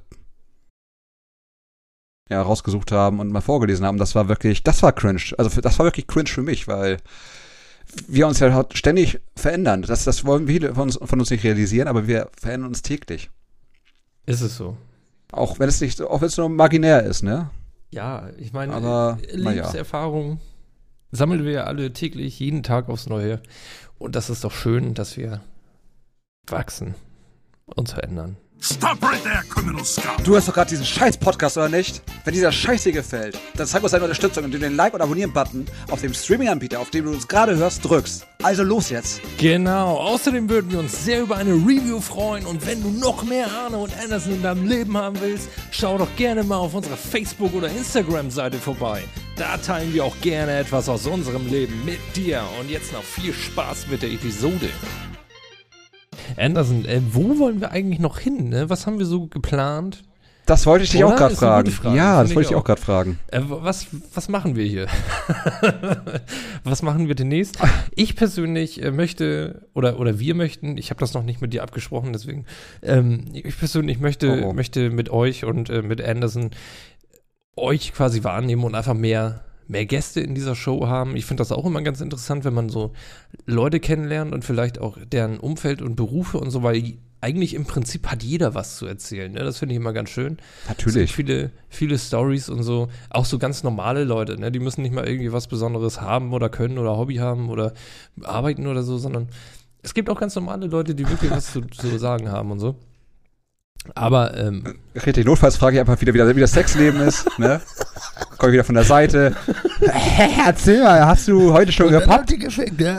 ja, rausgesucht haben und mal vorgelesen haben. Das war wirklich, das war cringe. Also für, das war wirklich cringe für mich, weil wir uns ja halt ständig verändern. Das, das wollen viele von uns, von uns nicht realisieren, aber wir verändern uns täglich. Ist es so? Auch wenn es nicht, auch wenn es nur marginär ist, ne? Ja, ich meine, Aber, äh, na ja. Lebenserfahrung sammeln wir ja alle täglich, jeden Tag aufs Neue. Und das ist doch schön, dass wir wachsen, uns verändern. Stop right there, criminal scum! Du hast doch gerade diesen Scheiß-Podcast, oder nicht? Wenn dieser Scheiß dir gefällt, dann zeig uns deine Unterstützung, indem du den Like- und Abonnieren-Button auf dem Streaming-Anbieter, auf dem du uns gerade hörst, drückst. Also los jetzt! Genau, außerdem würden wir uns sehr über eine Review freuen und wenn du noch mehr Arne und Anderson in deinem Leben haben willst, schau doch gerne mal auf unserer Facebook- oder Instagram-Seite vorbei. Da teilen wir auch gerne etwas aus unserem Leben mit dir und jetzt noch viel Spaß mit der Episode. Anderson, äh, wo wollen wir eigentlich noch hin? Ne? Was haben wir so geplant? Das wollte ich dich Oder? auch gerade Ist eine fragen. gute Frage, Ja, finde das ich wollte ich auch. auch gerade fragen. Äh, was, was machen wir hier? Was machen wir demnächst? Ich persönlich äh, möchte, oder, oder wir möchten, ich habe das noch nicht mit dir abgesprochen, deswegen, ähm, ich persönlich möchte, Oh, oh. möchte mit euch und äh, mit Anderson euch quasi wahrnehmen und einfach mehr, mehr Gäste in dieser Show haben. Ich finde das auch immer ganz interessant, wenn man so Leute kennenlernt und vielleicht auch deren Umfeld und Berufe und so, weil eigentlich im Prinzip hat jeder was zu erzählen. Ne? Das finde ich immer ganz schön. Es sind Natürlich. viele, viele Stories und so. Auch so ganz normale Leute, ne? Die müssen nicht mal irgendwie was Besonderes haben oder können oder Hobby haben oder arbeiten oder so, sondern es gibt auch ganz normale Leute, die wirklich was zu, zu sagen haben und so. Aber, ähm, Richtig, notfalls frage ich einfach wieder, wie das, wie das Sexleben ist, ne? Komm ich wieder von der Seite. Erzähl mal, hast du heute schon Dann gepappt? habt ihr geschenkt, ja?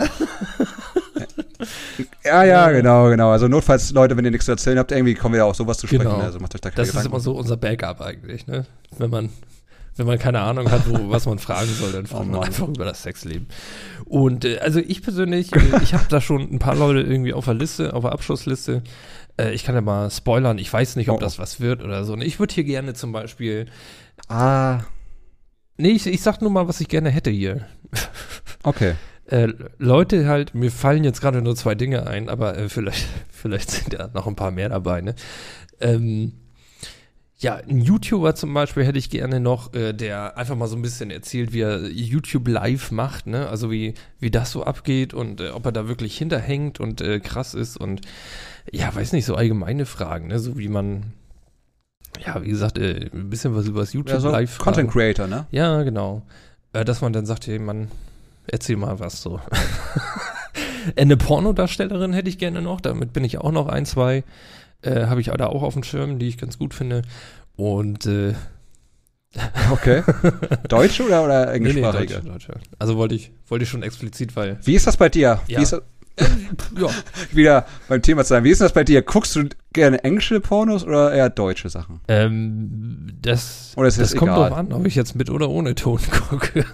Ja, ja, genau, genau. Also notfalls, Leute, wenn ihr nichts zu erzählen habt, irgendwie kommen wir ja auch sowas zu sprechen. Genau. Also macht euch da keine das ist Gedanken. immer so unser Backup eigentlich, ne? Wenn man, wenn man keine Ahnung hat, wo, was man fragen soll, dann fragt Oh man Mann. einfach über das Sexleben. Und äh, also ich persönlich, äh, ich habe da schon ein paar Leute irgendwie auf der Liste, auf der Abschlussliste. Äh, ich kann ja mal spoilern, ich weiß nicht, ob Oh. das was wird oder so. Und ich würde hier gerne zum Beispiel, Ah, nee, ich, ich sag nur mal, was ich gerne hätte hier. okay. Äh, Leute halt, mir fallen jetzt gerade nur zwei Dinge ein, aber äh, vielleicht, vielleicht sind da noch ein paar mehr dabei, ne? Ähm, ja, ein YouTuber zum Beispiel hätte ich gerne noch, äh, der einfach mal so ein bisschen erzählt, wie er YouTube live macht, ne? Also wie, wie das so abgeht und äh, ob er da wirklich hinterhängt und äh, krass ist und ja, weiß nicht, so allgemeine Fragen, ne? So wie man, ja, wie gesagt, äh, ein bisschen was über das YouTube Ja, so live Content Creator, ne? ja, genau. Äh, dass man dann sagt, hey Mann, erzähl mal was so. Eine Pornodarstellerin hätte ich gerne noch, damit bin ich auch noch ein, zwei, äh, habe ich da auch auf dem Schirm, die ich ganz gut finde. Und äh, Okay. Deutsche oder, oder englischsprachige? Deutsche, Deutsche. Also wollte ich, wollte ich schon explizit, weil... Wie ist das bei dir? Ja. Wie ist das, Ja. wieder beim Thema zu sein. Wie ist das bei dir? Guckst du gerne englische Pornos oder eher deutsche Sachen? Ähm, das Oder ist das das kommt egal? drauf an, ob ich jetzt mit oder ohne Ton gucke.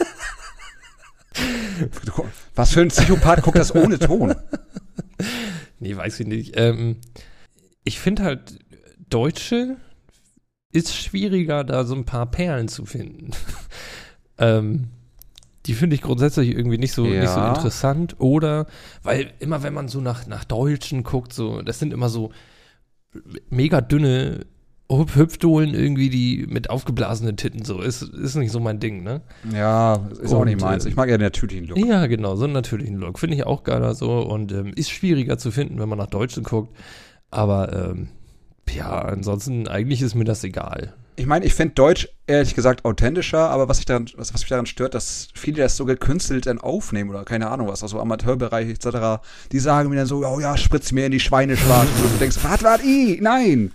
Was für ein Psychopath guckt das ohne Ton? Nee, weiß ich nicht. Ähm, ich finde halt, Deutsche ist schwieriger, da so ein paar Perlen zu finden. ähm, die finde ich grundsätzlich irgendwie nicht so, Ja. nicht so interessant. Oder, weil immer wenn man so nach, nach Deutschen guckt, so, das sind immer so mega dünne Hüp- Hüpfdohlen irgendwie, die mit aufgeblasenen Titten so. Ist, ist nicht so mein Ding, ne? Ja, ist auch Und, nicht meins. äh, Ich mag eher den natürlichen Look. Ja, genau, so einen natürlichen Look. Finde ich auch geiler so und ähm, ist schwieriger zu finden, wenn man nach Deutschen guckt. Aber ähm, ja, ansonsten eigentlich ist mir das egal. Ich meine, ich finde Deutsch ehrlich gesagt authentischer, aber was, ich daran, was, was mich daran stört, dass viele das so gekünstelt dann aufnehmen oder keine Ahnung was, also Amateurbereich et cetera. Die sagen mir dann so, oh ja, spritz mir in die Schweineschwarze. Und du denkst, warte, warte, i, nein.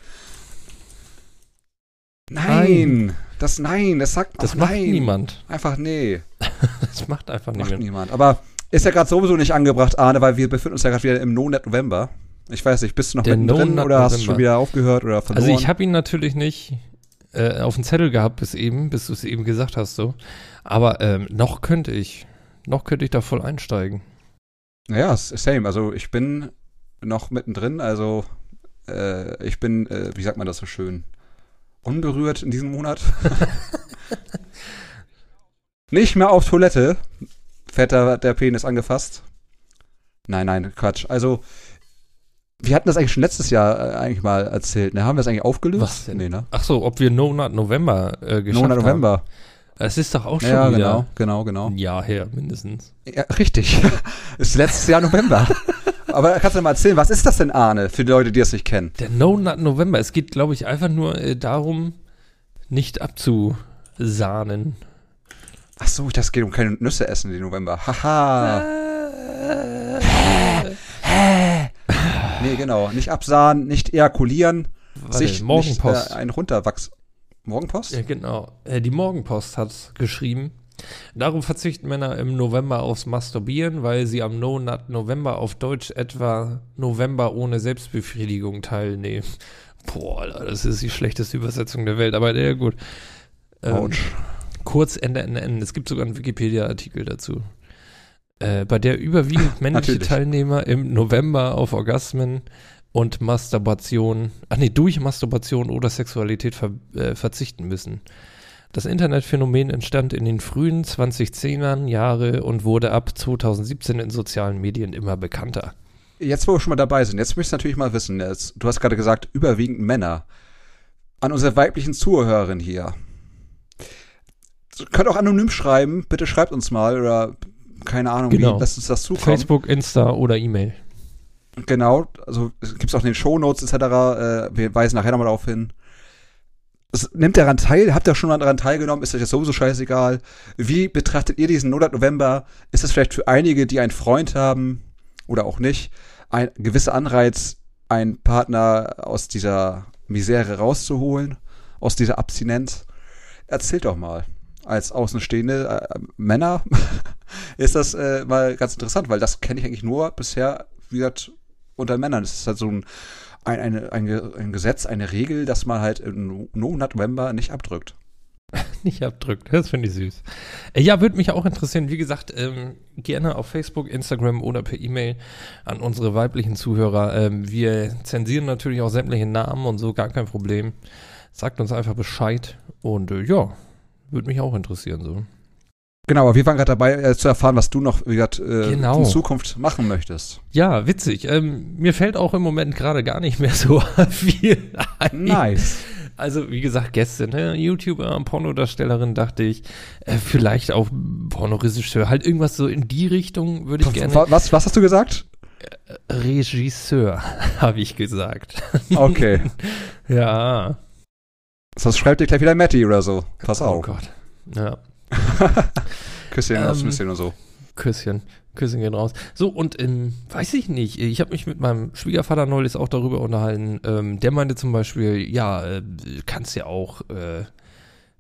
Nein. Das nein, das sagt Das ach, macht nein. niemand. Einfach nee. Das macht einfach Macht niemand. niemand. Aber ist ja gerade sowieso nicht angebracht, Arne, weil wir befinden uns ja gerade wieder im No-Net-November. Ich weiß nicht, bist du noch Der mittendrin No-Nut oder hast du November. schon wieder aufgehört oder verloren? Also ich habe ihn natürlich nicht äh, auf dem Zettel gehabt bis eben, bis du es eben gesagt hast so. Aber ähm, noch könnte ich, noch könnte ich da voll einsteigen. Naja, s- same. Also ich bin noch mittendrin, also äh, ich bin, äh, wie sagt man das so schön, unberührt in diesem Monat. Nicht mehr auf Toilette. Fährt da der Penis angefasst. Nein, nein, Quatsch. Also, wir hatten das eigentlich schon letztes Jahr äh, eigentlich mal erzählt. Ne? Haben wir das eigentlich aufgelöst? Was denn? Nee, ne? Ach so, ob wir No Nut November äh, geschafft No November. haben. Es ist doch auch schon Ja, wieder genau, genau, genau. ein Jahr her mindestens. Ja, richtig. Ist letztes Jahr November. Aber kannst du mal erzählen, was ist das denn, Arne, für die Leute, die es nicht kennen? Der No Nut November, es geht, glaube ich, einfach nur äh, darum, nicht abzusahnen. Ach so, das geht um keine Nüsse essen im November. Haha. Nee, genau. Nicht absahen, nicht ejakulieren, Warte, sich Morgenpost. nicht äh, ein runterwachs... Morgenpost? Ja, genau. Äh, die Morgenpost hat geschrieben, darum verzichten Männer im November aufs Masturbieren, weil sie am No Nut November auf Deutsch etwa November ohne Selbstbefriedigung teilnehmen. Boah, Alter, das ist die schlechteste Übersetzung der Welt, aber ja gut. Ähm, Autsch. kurz N N N, es gibt sogar einen Wikipedia-Artikel dazu. Äh, bei der überwiegend männliche Natürlich. Teilnehmer im November auf Orgasmen und Masturbation, ach nee, durch Masturbation oder Sexualität ver, äh, verzichten müssen. Das Internetphänomen entstand in den frühen zwanzigzehnern Jahre und wurde ab zweitausendsiebzehn in sozialen Medien immer bekannter. Jetzt, wo wir schon mal dabei sind, jetzt möchtest du natürlich mal wissen, jetzt, du hast gerade gesagt, überwiegend Männer. An unsere weiblichen Zuhörerinnen hier. Könnt auch anonym schreiben, bitte schreibt uns mal oder keine Ahnung, Genau. wie, lasst uns das zukommen. Facebook, Insta oder E-Mail. Genau, also es gibt auch in den Shownotes et cetera. Äh, wir weisen nachher nochmal darauf hin. Es, nimmt daran teil? Habt ihr schon mal daran teilgenommen? Ist euch das sowieso scheißegal? Wie betrachtet ihr diesen Monat November? Ist es vielleicht für einige, die einen Freund haben oder auch nicht, ein gewisser Anreiz, einen Partner aus dieser Misere rauszuholen, aus dieser Abstinenz? Erzählt doch mal. Als außenstehende äh, Männer ist das äh, mal ganz interessant, weil das kenne ich eigentlich nur bisher, wie gesagt, unter Männern. Es ist halt so ein, ein, eine, ein, Ge- ein Gesetz, eine Regel, dass man halt im No Nut November nicht abdrückt. Nicht abdrückt, das finde ich süß. Äh, ja, würde mich auch interessieren, wie gesagt, ähm, gerne auf Facebook, Instagram oder per E-Mail an unsere weiblichen Zuhörer. Ähm, wir zensieren natürlich auch sämtliche Namen und so, gar kein Problem. Sagt uns einfach Bescheid und äh, ja, würde mich auch interessieren so. Genau, aber wir waren gerade dabei, äh, zu erfahren, was du noch, wie gesagt, äh, Genau. in Zukunft machen möchtest. Ja, witzig. Ähm, mir fällt auch im Moment gerade gar nicht mehr so viel ein. Nice. Also, wie gesagt, Gäste, ne? YouTuber, Pornodarstellerin, dachte ich. Äh, vielleicht auch Pornoregisseur. Halt irgendwas so in die Richtung würde ich gerne. Was, was hast du gesagt? Regisseur, habe ich gesagt. Okay. Ja. Sonst schreibt dir gleich wieder Matti oder so. Pass Oh auf. Gott. Ja. Küsschen Ähm, aufs Nüsschen und so. Küsschen. Küsschen gehen raus. So, und ähm, weiß ich nicht, ich habe mich mit meinem Schwiegervater neulich auch darüber unterhalten. Ähm, der meinte zum Beispiel, ja, äh, kannst ja auch äh,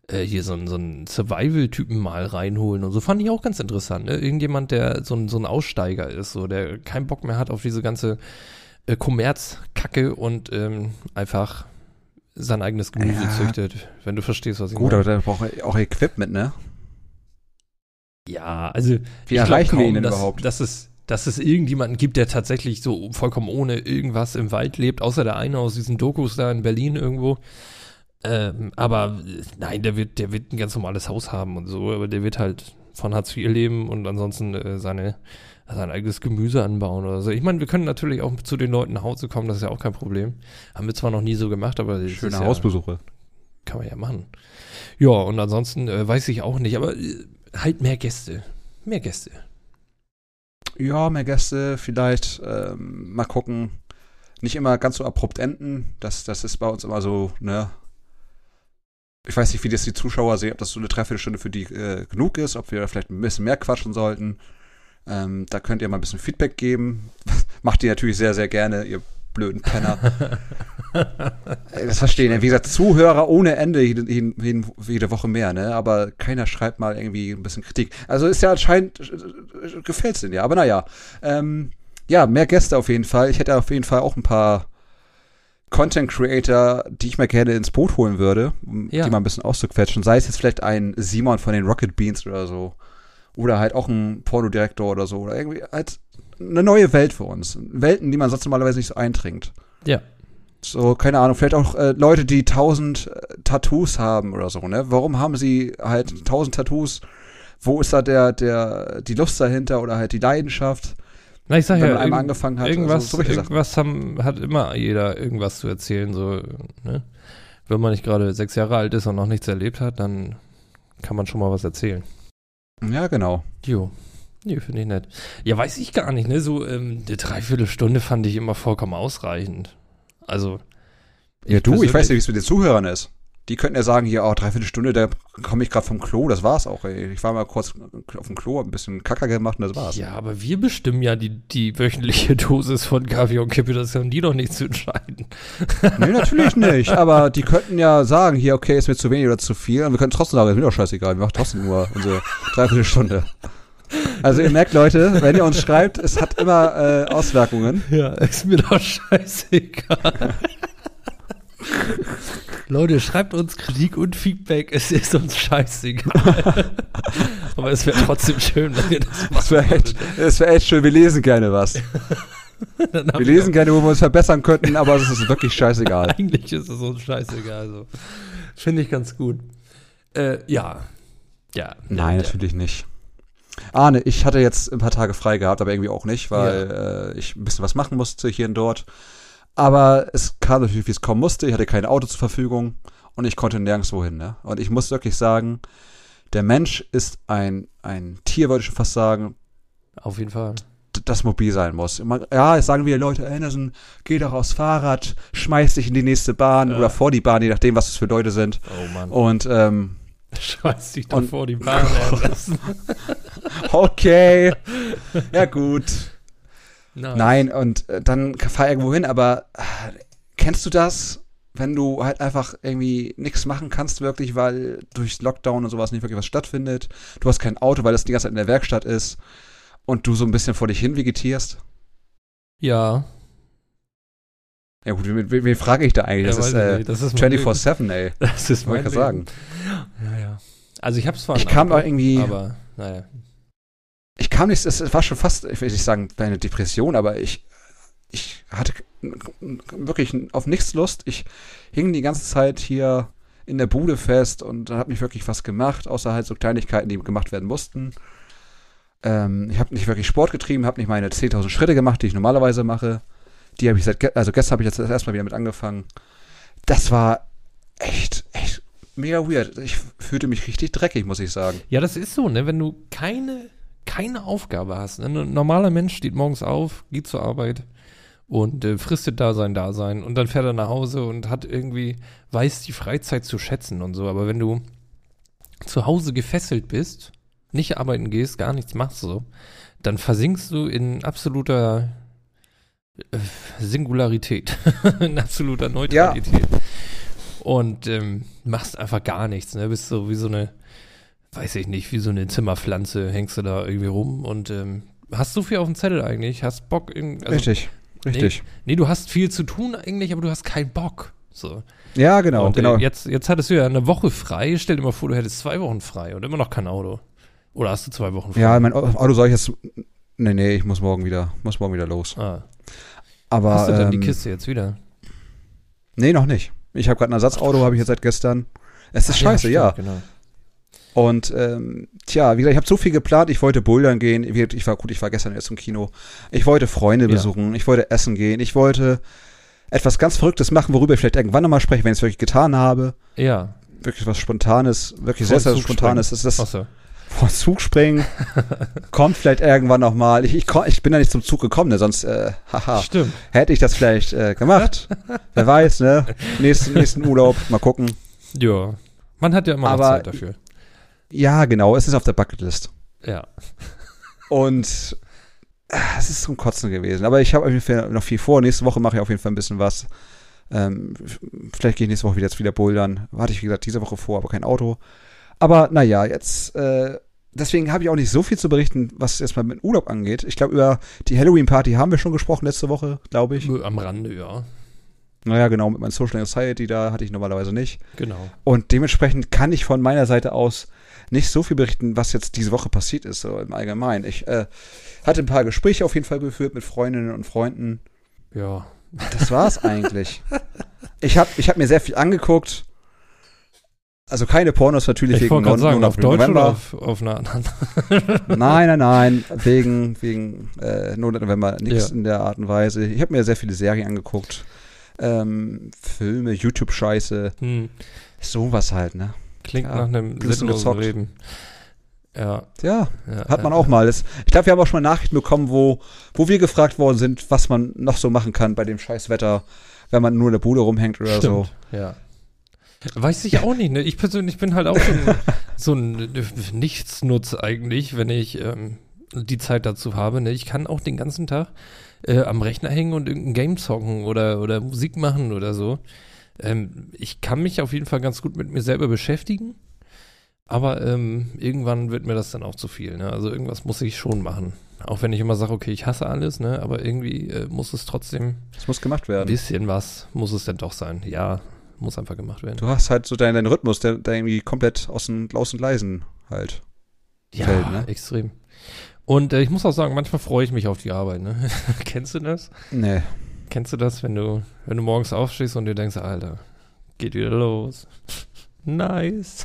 äh, hier so, einen- so einen Survival-Typen mal reinholen und so. Fand ich auch ganz interessant, ne? Irgendjemand, der so ein, so ein Aussteiger ist, so, der keinen Bock mehr hat auf diese ganze äh, Kommerzkacke und ähm, einfach sein eigenes Gemüse Ja. züchtet, wenn du verstehst, was ich Gut, meine. aber der braucht auch Equipment, ne? Ja, also Wie ich glaub erreichen wir kaum, ihn denn dass, überhaupt? Dass es, dass es irgendjemanden gibt, der tatsächlich so vollkommen ohne irgendwas im Wald lebt, außer der eine aus diesen Dokus da in Berlin irgendwo. Ähm, aber äh, nein, der wird, der wird ein ganz normales Haus haben und so, aber der wird halt von Hartz vier leben und ansonsten äh, seine, sein eigenes Gemüse anbauen oder so. Ich meine, wir können natürlich auch zu den Leuten nach Hause kommen, das ist ja auch kein Problem. Haben wir zwar noch nie so gemacht, aber das Schöne ist ja, Hausbesuche. kann man ja machen. Ja, und ansonsten äh, weiß ich auch nicht, aber äh, halt mehr Gäste. Mehr Gäste. Ja, mehr Gäste, vielleicht ähm, mal gucken. Nicht immer ganz so abrupt enden. Das, das ist bei uns immer so, ne? Ich weiß nicht, wie das die Zuschauer sehen, ob das so eine Dreiviertelstunde für die äh, genug ist, ob wir vielleicht ein bisschen mehr quatschen sollten. Ähm, da könnt ihr mal ein bisschen Feedback geben. Macht ihr natürlich sehr, sehr gerne, ihr blöden Penner. Ey, das verstehen ja. Wie gesagt, Zuhörer ohne Ende jede, jede, jede Woche mehr, ne? Aber keiner schreibt mal irgendwie ein bisschen Kritik. Also ist ja anscheinend, äh, gefällt's denen ja. Aber naja, ähm, ja, mehr Gäste auf jeden Fall. Ich hätte auf jeden Fall auch ein paar Content Creator, die ich mir gerne ins Boot holen würde, um Ja. die mal ein bisschen auszuquetschen. Sei es jetzt vielleicht ein Simon von den Rocket Beans oder so. Oder halt auch ein Pornodirektor oder so. Oder irgendwie halt eine neue Welt für uns. Welten, die man sonst normalerweise nicht so eindringt. Ja. So, keine Ahnung, vielleicht auch äh, Leute, die tausend äh, Tattoos haben oder so, ne? Warum haben sie halt tausend Tattoos? Wo ist da der, der, die Lust dahinter oder halt die Leidenschaft? Na, ich sag Wenn ja, man einmal irgend- angefangen hat, irgendwas, also solche Sachen. irgendwas haben, hat immer jeder irgendwas zu erzählen, so, ne? Wenn man nicht gerade sechs Jahre alt ist und noch nichts erlebt hat, dann kann man schon mal was erzählen. Ja, genau. Jo. Nee, finde ich nett. Ja, weiß ich gar nicht, ne? So, ähm, eine Dreiviertelstunde fand ich immer vollkommen ausreichend. Also. Ja, du, ich weiß persönlich- nicht, wie es mit den Zuhörern ist. Die könnten ja sagen, hier, oh, dreiviertel Stunde, da komme ich gerade vom Klo, das war's auch, ey. Ich war mal kurz auf dem Klo, hab ein bisschen Kacker gemacht und das war's. Ja, aber wir bestimmen ja die, die wöchentliche Dosis von Kaffee und Kippe, das haben die doch nicht zu entscheiden. Nee, natürlich nicht. Aber die könnten ja sagen, hier, okay, ist mir zu wenig oder zu viel. Und wir können trotzdem sagen, ist mir doch scheißegal, wir machen trotzdem nur unsere Dreiviertelstunde. Also ihr merkt, Leute, wenn ihr uns schreibt, es hat immer äh, Auswirkungen. Ja, ist mir doch scheißegal. Leute, schreibt uns Kritik und Feedback, es ist uns scheißegal. Aber es wäre trotzdem schön, wenn ihr das Das wäre echt, das wär echt schön, wir lesen gerne was. Dann haben Wir lesen gerne, wo wir uns verbessern könnten, aber es ist wirklich scheißegal. Eigentlich ist es uns scheißegal. So. Finde ich ganz gut. Äh, ja. Ja. Nein, ja, natürlich nicht. Arne, ich hatte jetzt ein paar Tage frei gehabt, aber irgendwie auch nicht, weil äh, ich ein bisschen was machen musste hier und dort. Aber es kam natürlich, wie es kommen musste. Ich hatte kein Auto zur Verfügung und ich konnte nirgendwo hin. Ne? Und ich muss wirklich sagen, der Mensch ist ein, ein Tier, würde ich schon fast sagen, Auf jeden Fall. d- das mobil sein muss. Man, ja, jetzt sagen wir Leute, Anderson, geh doch aufs Fahrrad, schmeiß dich in die nächste Bahn Ja. oder vor die Bahn, je nachdem, was es für Leute sind. Oh Mann. Und ähm, Schmeiß dich doch Und- vor die Bahn. Anderson. okay, ja gut. Nice. Nein, und äh, dann fahr irgendwo hin, aber äh, kennst du das, wenn du halt einfach irgendwie nichts machen kannst wirklich, weil durch Lockdown und sowas nicht wirklich was stattfindet? Du hast kein Auto, weil das die ganze Zeit in der Werkstatt ist und du so ein bisschen vor dich hin vegetierst? Ja. Ja gut, wen, wen, wen frage ich da eigentlich? Ja, Das ist weiß ich äh, nicht. Das ist mein Leben. vierundzwanzig sieben, ey. Das ist mein Wollte ich gerade Leben. sagen. Ja, ja. Also ich hab's zwar Ich ein kam Auto, auch irgendwie, aber naja. ich kam nicht, es war schon fast, ich will nicht sagen, eine Depression, aber ich, ich hatte wirklich auf nichts Lust. Ich hing die ganze Zeit hier in der Bude fest und habe nicht wirklich was gemacht, außer halt so Kleinigkeiten, die gemacht werden mussten. Ähm, ich habe nicht wirklich Sport getrieben, habe nicht meine zehntausend Schritte gemacht, die ich normalerweise mache. Die habe ich seit, ge- also gestern habe ich jetzt erstmal wieder mit angefangen. Das war echt, echt mega weird. Ich fühlte mich richtig dreckig, muss ich sagen. Ja, das ist so, ne? Wenn du keine, keine Aufgabe hast. Ne? Ein normaler Mensch steht morgens auf, geht zur Arbeit und äh, fristet da sein Dasein und dann fährt er nach Hause und hat irgendwie, weiß die Freizeit zu schätzen und so. Aber wenn du zu Hause gefesselt bist, nicht arbeiten gehst, gar nichts machst so, dann versinkst du in absoluter äh, Singularität, in absoluter Neutralität. und ähm, machst einfach gar nichts, ne? Bist so wie so eine, weiß ich nicht, wie so eine Zimmerpflanze, hängst du da irgendwie rum und ähm, hast so viel auf dem Zettel eigentlich, hast Bock. In, also, richtig, richtig. Nee, nee, du hast viel zu tun eigentlich, aber du hast keinen Bock. So. Ja, genau, und, genau. Äh, jetzt, jetzt hattest du ja eine Woche frei. Stell dir mal vor, du hättest zwei Wochen frei und immer noch kein Auto. Oder hast du zwei Wochen frei? Ja, mein Auto soll ich jetzt. Nee, nee, ich muss morgen wieder, muss morgen wieder los. Ah. Aber, hast du denn ähm, die Kiste jetzt wieder? Nee, noch nicht. Ich habe gerade ein Ersatzauto, habe ich jetzt seit gestern. Es ist Ach, scheiße, ja. Stimmt, genau. Und ähm, tja, wie gesagt, ich habe so viel geplant. Ich wollte bouldern gehen. Ich war gut, ich war gestern erst im Kino. Ich wollte Freunde Ja. besuchen. Ich wollte essen gehen. Ich wollte etwas ganz Verrücktes machen, worüber ich vielleicht irgendwann nochmal spreche, wenn ich es wirklich getan habe. Ja. Wirklich was Spontanes, wirklich Vor sehr, sehr Zug Spontanes. Das ist das Achso. vor Zug springen. Kommt vielleicht irgendwann nochmal. Ich, ich, komm- ich bin ja nicht zum Zug gekommen, ne? Sonst, äh, haha, Stimmt. hätte ich das vielleicht äh, gemacht. Wer weiß, ne? Nächsten, nächsten Urlaub, mal gucken. Ja. Man hat ja immer noch Aber- Zeit dafür. Ja, genau, es ist auf der Bucketlist. Ja. Und äh, es ist zum Kotzen gewesen. Aber ich habe auf jeden Fall noch viel vor. Nächste Woche mache ich auf jeden Fall ein bisschen was. Ähm, f- vielleicht gehe ich nächste Woche wieder jetzt wieder bouldern. Hatte ich, wie gesagt, diese Woche vor, aber kein Auto. Aber naja, jetzt, äh, deswegen habe ich auch nicht so viel zu berichten, was jetzt mal mit Urlaub angeht. Ich glaube, über die Halloween-Party haben wir schon gesprochen letzte Woche, glaube ich. Am Rande, ja. Naja, genau, mit meinem Social Anxiety, da hatte ich normalerweise nicht. Genau. Und dementsprechend kann ich von meiner Seite aus nicht so viel berichten, was jetzt diese Woche passiert ist, so im Allgemeinen. Ich äh, hatte ein paar Gespräche auf jeden Fall geführt mit Freundinnen und Freunden. Ja. Das war's eigentlich. Ich habe ich hab mir sehr viel angeguckt. Also keine Pornos natürlich Ich wegen wollte gerade sagen, auf Deutsch November. oder auf, auf einer anderen? Nein, nein, nein, wegen, wegen äh, neunten November, nichts Ja. in der Art und Weise. Ich habe mir sehr viele Serien angeguckt. Ähm, Filme, YouTube-Scheiße, Hm. sowas halt, ne? Klingt Ja, nach einem bisschen sinnlosen gezockt. Leben. Ja. Ja, ja hat man ja, auch mal. Das, ich glaube, wir haben auch schon mal Nachrichten bekommen, wo, wo wir gefragt worden sind, was man noch so machen kann bei dem Scheißwetter, wenn man nur in der Bude rumhängt oder so. Stimmt, ja. Weiß ich auch nicht, ne? Ich persönlich bin halt auch so ein, so ein Nichtsnutz eigentlich, wenn ich ähm, die Zeit dazu habe, ne? Ich kann auch den ganzen Tag äh, am Rechner hängen und irgendein Game zocken oder, oder Musik machen oder so. Ähm, ich kann mich auf jeden Fall ganz gut mit mir selber beschäftigen, aber ähm, irgendwann wird mir das dann auch zu viel, ne? Also irgendwas muss ich schon machen. Auch wenn ich immer sage, okay, ich hasse alles, ne? Aber irgendwie äh, muss es trotzdem Das muss gemacht ein werden. bisschen was, muss es denn doch sein. Ja, muss einfach gemacht werden. Du hast halt so deinen, deinen Rhythmus, der, der irgendwie komplett aus den, aus den Gleisen halt. Ja, fällt, ne? extrem. Und äh, ich muss auch sagen, manchmal freue ich mich auf die Arbeit, ne? Kennst du das? Nee. Kennst du das, wenn du, wenn du morgens aufstehst und dir denkst, Alter, geht wieder los. Nice.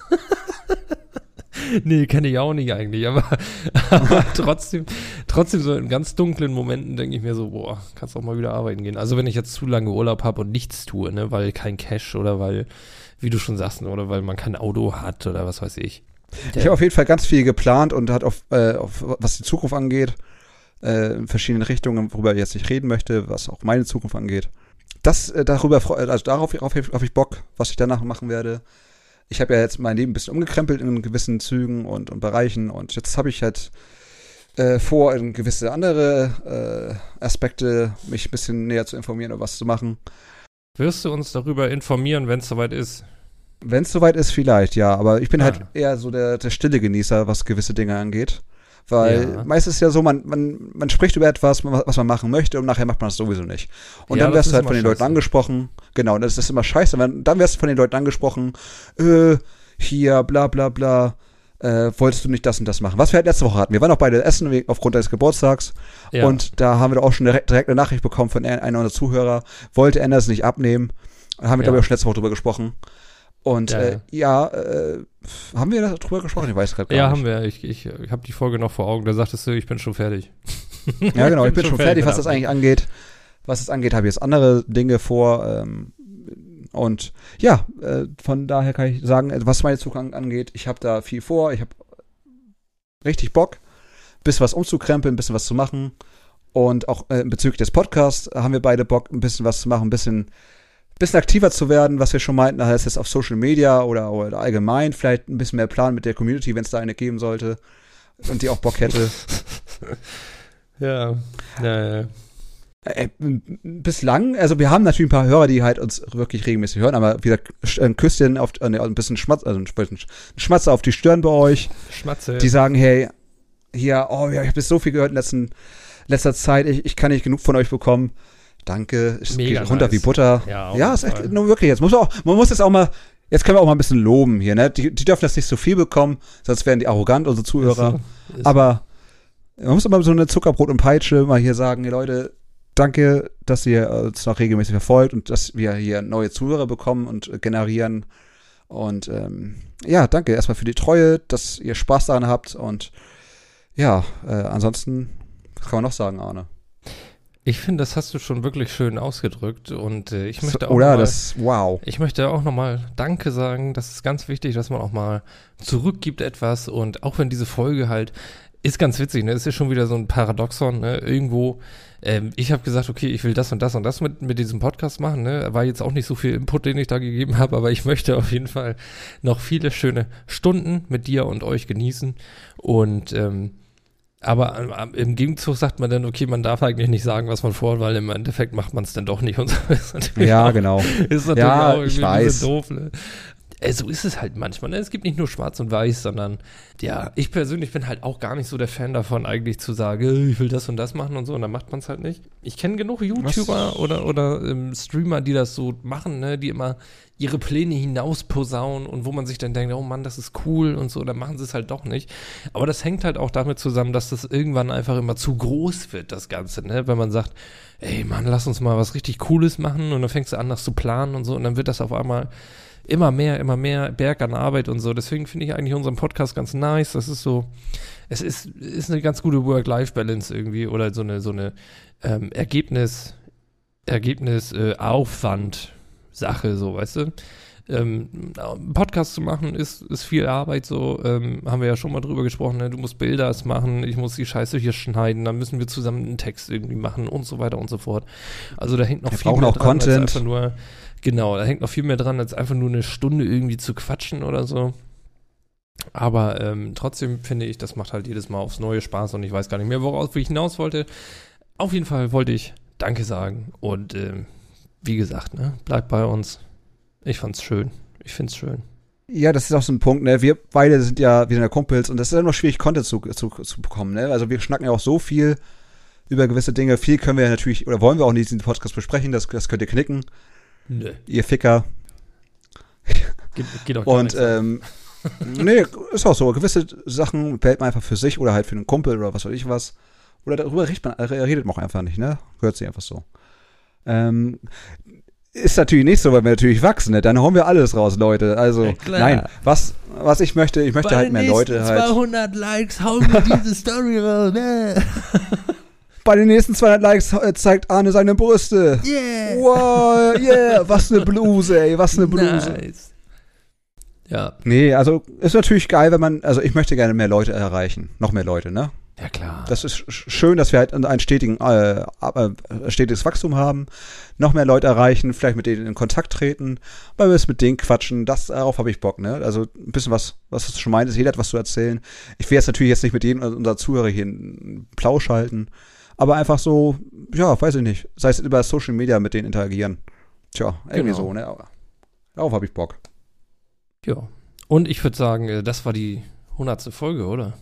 Nee, kenne ich auch nicht eigentlich, aber, aber trotzdem, trotzdem so in ganz dunklen Momenten denke ich mir so, boah, kannst auch mal wieder arbeiten gehen. Also wenn ich jetzt zu lange Urlaub habe und nichts tue, ne, weil kein Cash oder weil, wie du schon sagst, oder weil man kein Auto hat oder was weiß ich. Ich habe auf jeden Fall ganz viel geplant und hat auf, äh, auf was die Zukunft angeht, äh, in verschiedenen Richtungen, worüber ich jetzt nicht reden möchte, was auch meine Zukunft angeht. Das, äh, darüber, freu- also darauf auf, auf ich Bock, was ich danach machen werde. Ich habe ja jetzt mein Leben ein bisschen umgekrempelt in gewissen Zügen und, und Bereichen und jetzt habe ich halt äh, vor, in gewisse andere äh, Aspekte mich ein bisschen näher zu informieren und was zu machen. Wirst du uns darüber informieren, wenn es soweit ist? Wenn es soweit ist, vielleicht, ja. Aber ich bin Ah. halt eher so der, der stille Genießer, was gewisse Dinge angeht. Weil Ja. meistens ist ja so, man, man, man spricht über etwas, was man machen möchte und nachher macht man es sowieso nicht. Und Ja, dann das wirst ist du halt immer von den Leuten scheiße. angesprochen. Genau, und das ist immer scheiße. Wenn, dann wirst du von den Leuten angesprochen, äh, hier, bla bla bla, äh, wolltest du nicht das und das machen? Was wir halt letzte Woche hatten. Wir waren auch beide essen we- aufgrund deines Geburtstags. Ja. Und da haben wir doch auch schon direkt, direkt eine Nachricht bekommen von ein- einer unserer Zuhörer, wollte er das nicht abnehmen. Da haben wir, Ja. glaube ich, auch schon letzte Woche drüber gesprochen. Und Ja, äh, ja, äh, haben wir darüber gesprochen? Ich weiß gerade gar Ja, nicht. haben wir. Ich, ich, ich habe die Folge noch vor Augen. Da sagtest du, ich bin schon fertig. Ja, genau, ich bin schon fertig, was das damit. eigentlich angeht. Was das angeht, habe ich jetzt andere Dinge vor. Ähm, und ja, äh, von daher kann ich sagen, was meine Zukunft angeht, ich habe da viel vor. Ich habe richtig Bock, ein bisschen was umzukrempeln, ein bisschen was zu machen. Und auch äh, bezüglich des Podcasts haben wir beide Bock, ein bisschen was zu machen, ein bisschen bisschen aktiver zu werden, was wir schon meinten, das heißt jetzt auf Social Media oder, oder allgemein, vielleicht ein bisschen mehr Plan mit der Community, wenn es da eine geben sollte und die auch Bock hätte. Ja, ja, ja. Äh, bislang, also wir haben natürlich ein paar Hörer, die halt uns wirklich regelmäßig hören, aber wie gesagt, ein Küsschen auf, äh, ein bisschen Schmatz, also ein Schmatzer auf die Stirn bei euch. Schmatze. Die sagen, hey, hier, oh ja, ich habe so viel gehört in letzten, letzter Zeit, ich, ich kann nicht genug von euch bekommen. Danke, es Mega geht runter nice. wie Butter. Ja, ja ist echt, nur wirklich, jetzt muss man auch, man muss jetzt auch mal, jetzt können wir auch mal ein bisschen loben hier, ne? Die, die dürfen das nicht so viel bekommen, sonst werden die arrogant, unsere Zuhörer. Ist so. Ist Aber man muss immer so eine Zuckerbrot und Peitsche mal hier sagen, hey Leute, danke, dass ihr uns noch regelmäßig verfolgt und dass wir hier neue Zuhörer bekommen und äh, generieren. Und ähm, ja, danke erstmal für die Treue, dass ihr Spaß daran habt. Und ja, äh, ansonsten, was kann man noch sagen, Arne? Ich finde, das hast du schon wirklich schön ausgedrückt und äh, ich möchte auch Oder noch mal, das, wow. ich möchte auch nochmal Danke sagen. Das ist ganz wichtig, dass man auch mal zurückgibt etwas und auch wenn diese Folge halt ist ganz witzig, ne? Es ist schon wieder so ein Paradoxon, ne? Irgendwo, ähm, ich habe gesagt, okay, ich will das und das und das mit, mit diesem Podcast machen, ne? War jetzt auch nicht so viel Input, den ich da gegeben habe, aber ich möchte auf jeden Fall noch viele schöne Stunden mit dir und euch genießen und ähm, aber ähm, im Gegenzug sagt man dann, okay, man darf eigentlich nicht sagen, was man vorhat, weil im Endeffekt macht man es dann doch nicht und so. Ist natürlich Ja, auch, genau. Ist natürlich Ja, auch irgendwie ich ein weiß. bisschen doof, ne? Äh, So ist es halt manchmal. Ne? Es gibt nicht nur schwarz und weiß, sondern ja, ich persönlich bin halt auch gar nicht so der Fan davon, eigentlich zu sagen, äh, ich will das und das machen und so, und dann macht man es halt nicht. Ich kenne genug YouTuber Was? oder, oder ähm, Streamer, die das so machen, ne? Die immer ihre Pläne hinaus posaunen und wo man sich dann denkt, oh Mann, das ist cool und so, dann machen sie es halt doch nicht. Aber das hängt halt auch damit zusammen, dass das irgendwann einfach immer zu groß wird, das Ganze, ne? Wenn man sagt, ey Mann, lass uns mal was richtig Cooles machen und dann fängst du an, das zu planen und so und dann wird das auf einmal immer mehr, immer mehr Berg an Arbeit und so. Deswegen finde ich eigentlich unseren Podcast ganz nice. Das ist so, es ist, ist eine ganz gute Work-Life-Balance irgendwie oder so eine, so eine ähm, Ergebnis, Ergebnis, äh, Aufwand-Sache, so, weißt du? Ähm, einen Podcast zu machen ist, ist viel Arbeit, so, ähm, haben wir ja schon mal drüber gesprochen, ne? Du musst Bilder machen, ich muss die Scheiße hier schneiden, dann müssen wir zusammen einen Text irgendwie machen und so weiter und so fort. Also da hängt noch Wir viel brauchen mehr auch dran, als Content. einfach nur, genau, da hängt noch viel mehr dran, als einfach nur eine Stunde irgendwie zu quatschen oder so. Aber ähm, trotzdem finde ich, das macht halt jedes Mal aufs Neue Spaß und ich weiß gar nicht mehr, worauf ich hinaus wollte. Auf jeden Fall wollte ich Danke sagen und ähm, wie gesagt, ne, bleibt bei uns. Ich fand's schön. Ich find's schön. Ja, das ist auch so ein Punkt, ne? Wir beide sind ja, wir sind ja Kumpels und das ist ja immer schwierig, Content zu, zu, zu bekommen, ne? Also wir schnacken ja auch so viel über gewisse Dinge. Viel können wir ja natürlich, oder wollen wir auch nicht in diesem Podcast besprechen, das, das könnt ihr knicken. Nö. Ihr Ficker. Geht, geht auch gar Und nichts an. ähm, nee, ist auch so. Gewisse Sachen behält man einfach für sich oder halt für einen Kumpel oder was weiß ich was. Oder darüber redet man, redet man auch einfach nicht, ne? Gehört sich einfach so. Ähm, ist natürlich nicht so, weil wir natürlich wachsen, ne? Dann hauen wir alles raus, Leute. Also, Ja, klar. nein, was, was ich möchte, ich möchte halt mehr Leute halt. zweihundert Likes hauen wir diese Story raus. Ne? Bei den nächsten zweihundert Likes äh, zeigt Arne seine Brüste. Yeah. Wow, yeah, was eine Bluse, ey, was eine Bluse. Nice. Ja, Nee, also ist natürlich geil, wenn man, also ich möchte gerne mehr Leute erreichen. Noch mehr Leute, ne? ja klar. Das ist sch- schön, dass wir halt einen stetigen, äh, äh, stetiges Wachstum haben, noch mehr Leute erreichen, vielleicht mit denen in Kontakt treten, weil wir es mit denen quatschen, das, darauf habe ich Bock, ne? Also ein bisschen was, was du schon meintest, jeder hat was zu erzählen. Ich will jetzt natürlich jetzt nicht mit jedem unserer Zuhörer hier einen Plausch halten, aber einfach so, ja, weiß ich nicht, sei es über Social Media mit denen interagieren. Tja, irgendwie Genau. so, ne? Aber darauf habe ich Bock. Ja. Und ich würde sagen, äh, das war die hundertste Folge, oder?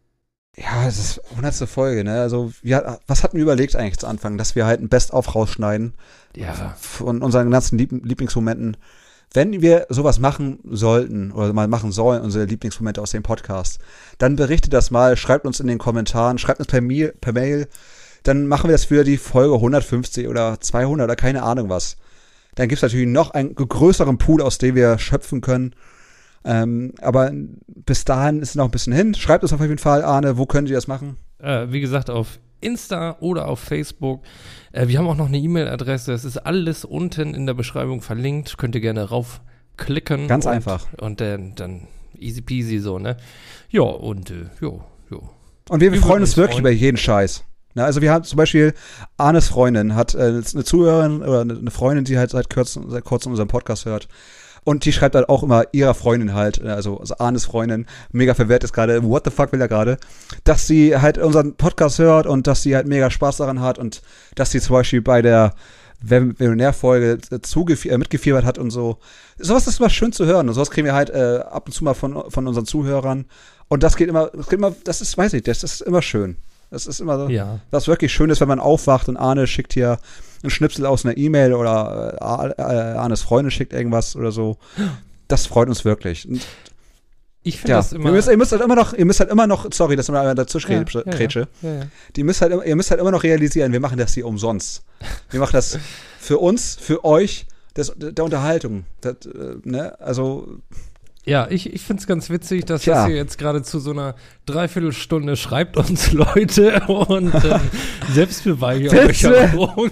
Ja, es ist hundertste Folge, ne? Also, wir, was hatten wir überlegt eigentlich zu Anfang, dass wir halt ein Best-of rausschneiden Ja. von unseren ganzen Lieb- Lieblingsmomenten. Wenn wir sowas machen sollten oder mal machen sollen, unsere Lieblingsmomente aus dem Podcast, dann berichtet das mal, schreibt uns in den Kommentaren, schreibt uns per Mail, per Mail, dann machen wir das für die Folge hundertfünfzig oder zweihundert oder keine Ahnung was. Dann gibt es natürlich noch einen größeren Pool, aus dem wir schöpfen können. Ähm, aber bis dahin ist es noch ein bisschen hin. Schreibt uns auf jeden Fall, Arne, wo könnt ihr das machen? Äh, wie gesagt, auf Insta oder auf Facebook. Äh, wir haben auch noch eine E-Mail-Adresse. Es ist alles unten in der Beschreibung verlinkt. Könnt ihr gerne raufklicken. Ganz und, einfach. Und dann, dann easy peasy so, ne? Ja, und äh, jo, jo. Und wir, wir Wir freuen würden uns uns wirklich freuen. über jeden Scheiß. Na, also wir haben zum Beispiel Arnes Freundin, hat äh, eine Zuhörerin oder eine Freundin, die halt seit kurzem, seit kurzem unseren Podcast hört. Und die schreibt halt auch immer ihrer Freundin halt, also, also Arnes Freundin, mega verwirrt ist gerade, what the fuck will er gerade, dass sie halt unseren Podcast hört und dass sie halt mega Spaß daran hat und dass sie zum Beispiel bei der Millionär-Folge zugefi- äh, mitgefiebert hat und so. Sowas ist immer schön zu hören und sowas kriegen wir halt äh, ab und zu mal von, von unseren Zuhörern und das geht immer, das geht immer, das ist, weiß ich, das ist immer schön. Das ist immer so, Ja. was wirklich schön ist, wenn man aufwacht und Arne schickt hier einen Schnipsel aus einer E-Mail oder äh, Arnes Freundin schickt irgendwas oder so. Das freut uns wirklich. Und Ich finde ja, das immer. ihr müsst, ihr müsst halt immer noch, ihr müsst halt immer noch, sorry, dass ich mal dazwischen Ja, ja, ja, krätsche. ja, ja. Die müsst halt, ihr müsst halt immer noch realisieren, wir machen das hier umsonst. Wir machen das für uns, für euch, das, der Unterhaltung. Das, äh, ne? Also, Ja, ich, ich finde es ganz witzig, dass Tja. das hier jetzt gerade zu so einer Dreiviertelstunde schreibt uns Leute und ähm, Selbstbeweihräucherung.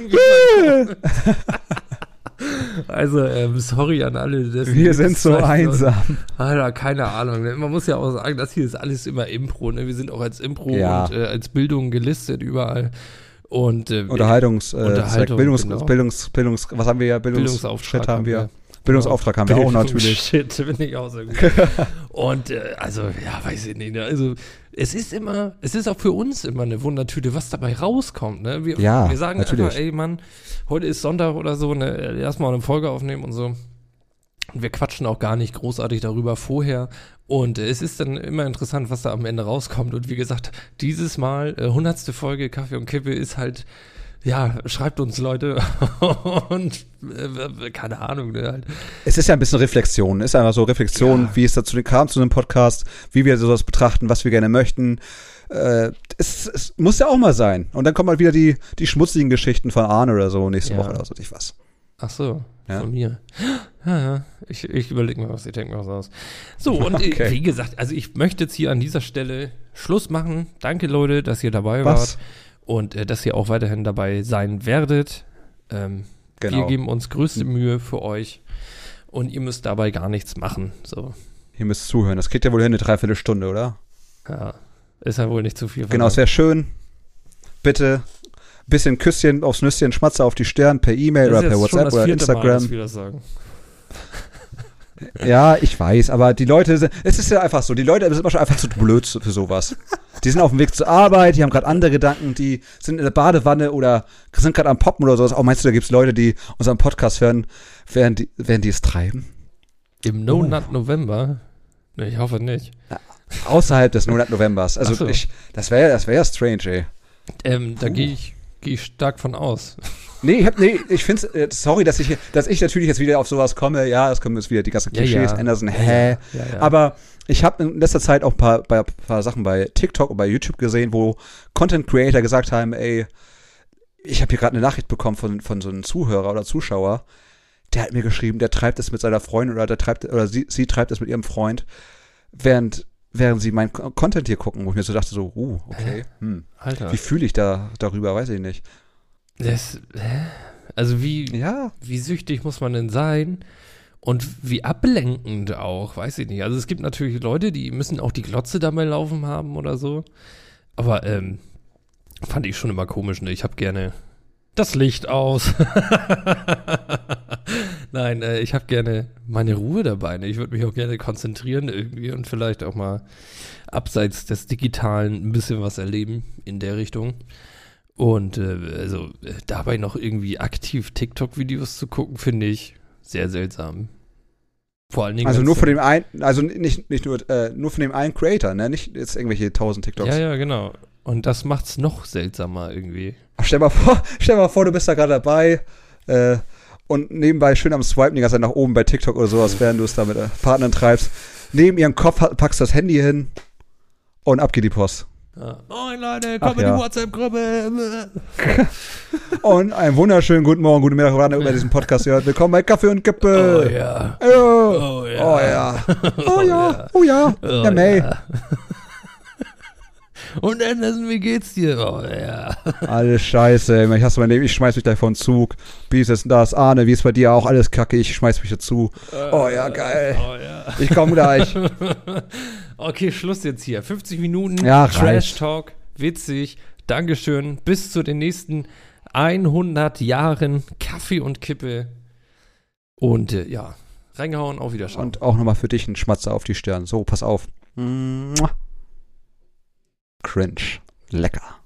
Also, ähm, sorry an alle. dessen wir sind so Lebenszeichen- einsam. Alter, keine Ahnung. Ne? Man muss ja auch sagen, das hier ist alles immer Impro. Ne? Wir sind auch als Impro Ja. und äh, als Bildung gelistet überall. Und äh, Unterhaltungs, äh, Unterhaltung, Bildungs, genau. Bildungs, Bildungs, was haben wir ja? Bildungsauftrag Shit haben wir. haben wir. Bildungsauftrag haben wir auch natürlich. Shit, bin ich auch so gut. Und äh, also, ja, weiß ich nicht. Ne? Also, es ist immer, es ist auch für uns immer eine Wundertüte, was dabei rauskommt. Ne? Wir, Ja, wir sagen natürlich. einfach, ey Mann, heute ist Sonntag oder so, ne? Lass mal eine Folge aufnehmen und so. Und wir quatschen auch gar nicht großartig darüber vorher. Und äh, es ist dann immer interessant, was da am Ende rauskommt. Und wie gesagt, dieses Mal, äh, hundertste Folge Kaffee und Kippe ist halt, ja, schreibt uns Leute und äh, keine Ahnung, ne, halt. Es ist ja ein bisschen Reflexion. Ist einfach so Reflexion, Ja. wie es dazu kam zu einem Podcast, wie wir sowas betrachten, was wir gerne möchten. Äh, es, es muss ja auch mal sein. Und dann kommen halt wieder die, die schmutzigen Geschichten von Arne oder so nächste Ja. Woche oder so, ich was. Ach so, Ja. von mir. Ja, ja, ich, ich überlege mir was, ich denke mir was aus. So, und Okay. äh, wie gesagt, also ich möchte jetzt hier an dieser Stelle Schluss machen. Danke, Leute, dass ihr dabei Was? wart und äh, dass ihr auch weiterhin dabei sein werdet. Ähm, Wir Genau. geben uns größte Mühe für euch und ihr müsst dabei gar nichts machen. So, Ihr müsst zuhören. Das kriegt ja wohl hin, eine Dreiviertelstunde, oder? ja, ist ja wohl nicht zu viel. Genau, es wäre schön. Bitte ein bisschen Küsschen aufs Nüsschen, Schmatzer auf die Stirn per E-Mail oder per WhatsApp oder Instagram. Mal, dass wir das sagen. Ja, ich weiß, aber die Leute, sind, es ist ja einfach so, die Leute sind immer schon einfach zu blöd für sowas. Die sind auf dem Weg zur Arbeit, die haben gerade andere Gedanken, die sind in der Badewanne oder sind gerade am Poppen oder sowas. Auch meinst du, da gibt es Leute, die unseren Podcast hören, während die, während die es treiben? Im No Nut November? Ne, ich hoffe nicht. Außerhalb des Monat Novembers. Also Ach so. ich, das wäre das wär ja strange, ey. Ähm, da gehe ich, geh ich stark von aus. Nee, ich hab, nee, ich find's, äh, sorry, dass ich, dass ich natürlich jetzt wieder auf sowas komme. Ja, es kommen jetzt wieder die ganzen Ja, Klischees, ja. Anderson, hä? Ja, ja. Aber ich habe in letzter Zeit auch ein paar, bei, paar Sachen bei TikTok und bei YouTube gesehen, wo Content Creator gesagt haben, ey, ich habe hier gerade eine Nachricht bekommen von, von so einem Zuhörer oder Zuschauer, der hat mir geschrieben, der treibt es mit seiner Freundin oder der treibt oder sie, sie treibt es mit ihrem Freund, während während sie meinen Ko- Content hier gucken, wo ich mir so dachte, so, uh, okay, hm. Alter. Wie fühle ich da darüber, weiß ich nicht. Das, hä? Also wie, Ja, wie süchtig muss man denn sein? Und wie ablenkend auch, weiß ich nicht. Also es gibt natürlich Leute, die müssen auch die Glotze dabei laufen haben oder so. Aber ähm, fand ich schon immer komisch, ne? Ich habe gerne das Licht aus. Nein, äh, ich habe gerne meine Ruhe dabei. Ne? Ich würde mich auch gerne konzentrieren irgendwie und vielleicht auch mal abseits des Digitalen ein bisschen was erleben in der Richtung. Und äh, also äh, dabei noch irgendwie aktiv TikTok-Videos zu gucken, finde ich sehr seltsam. Vor allen Dingen. also wenn's nur von dann- dem einen, also nicht, nicht nur, äh, nur von dem einen Creator, ne? Nicht jetzt irgendwelche tausend TikToks. Ja, ja, genau. Und das macht's noch seltsamer irgendwie. Ach, stell mal vor, stell mal vor, du bist da gerade dabei äh, und nebenbei schön am Swipen die ganze Zeit nach oben bei TikTok oder sowas, während du es da mit der Partnerin treibst. Neben ihrem Kopf ha- packst das Handy hin und ab geht die Post. Ja. Moin Leute, Ach komm in ja. die WhatsApp-Gruppe. Und einen wunderschönen guten Morgen, guten Mittag, wann ihr über diesen Podcast hört. Willkommen bei Kaffee und Oh Kippe. ja. Oh, Oh ja. oh ja. Oh ja. Oh ja. Oh Ja, May. ja. Und Anderson, wie geht's dir? Oh ja. Alles scheiße. ey. Ich hasse mein Leben. Ich schmeiß mich gleich vor den Zug. Wie ist es denn das? Arne, wie ist bei dir auch? Alles kacke. Ich schmeiß mich dazu. Oh ja, geil. Oh ja. Ich komme gleich. Okay, Schluss jetzt hier. fünfzig Minuten Ja, Trash reicht. Talk. Witzig. Dankeschön. Bis zu den nächsten hundert Jahren Kaffee und Kippe. Und äh, ja, Reingehauen, auf Wiederschauen. Und auch nochmal für dich ein Schmatzer auf die Stirn. So, pass auf. Cringe. Lecker.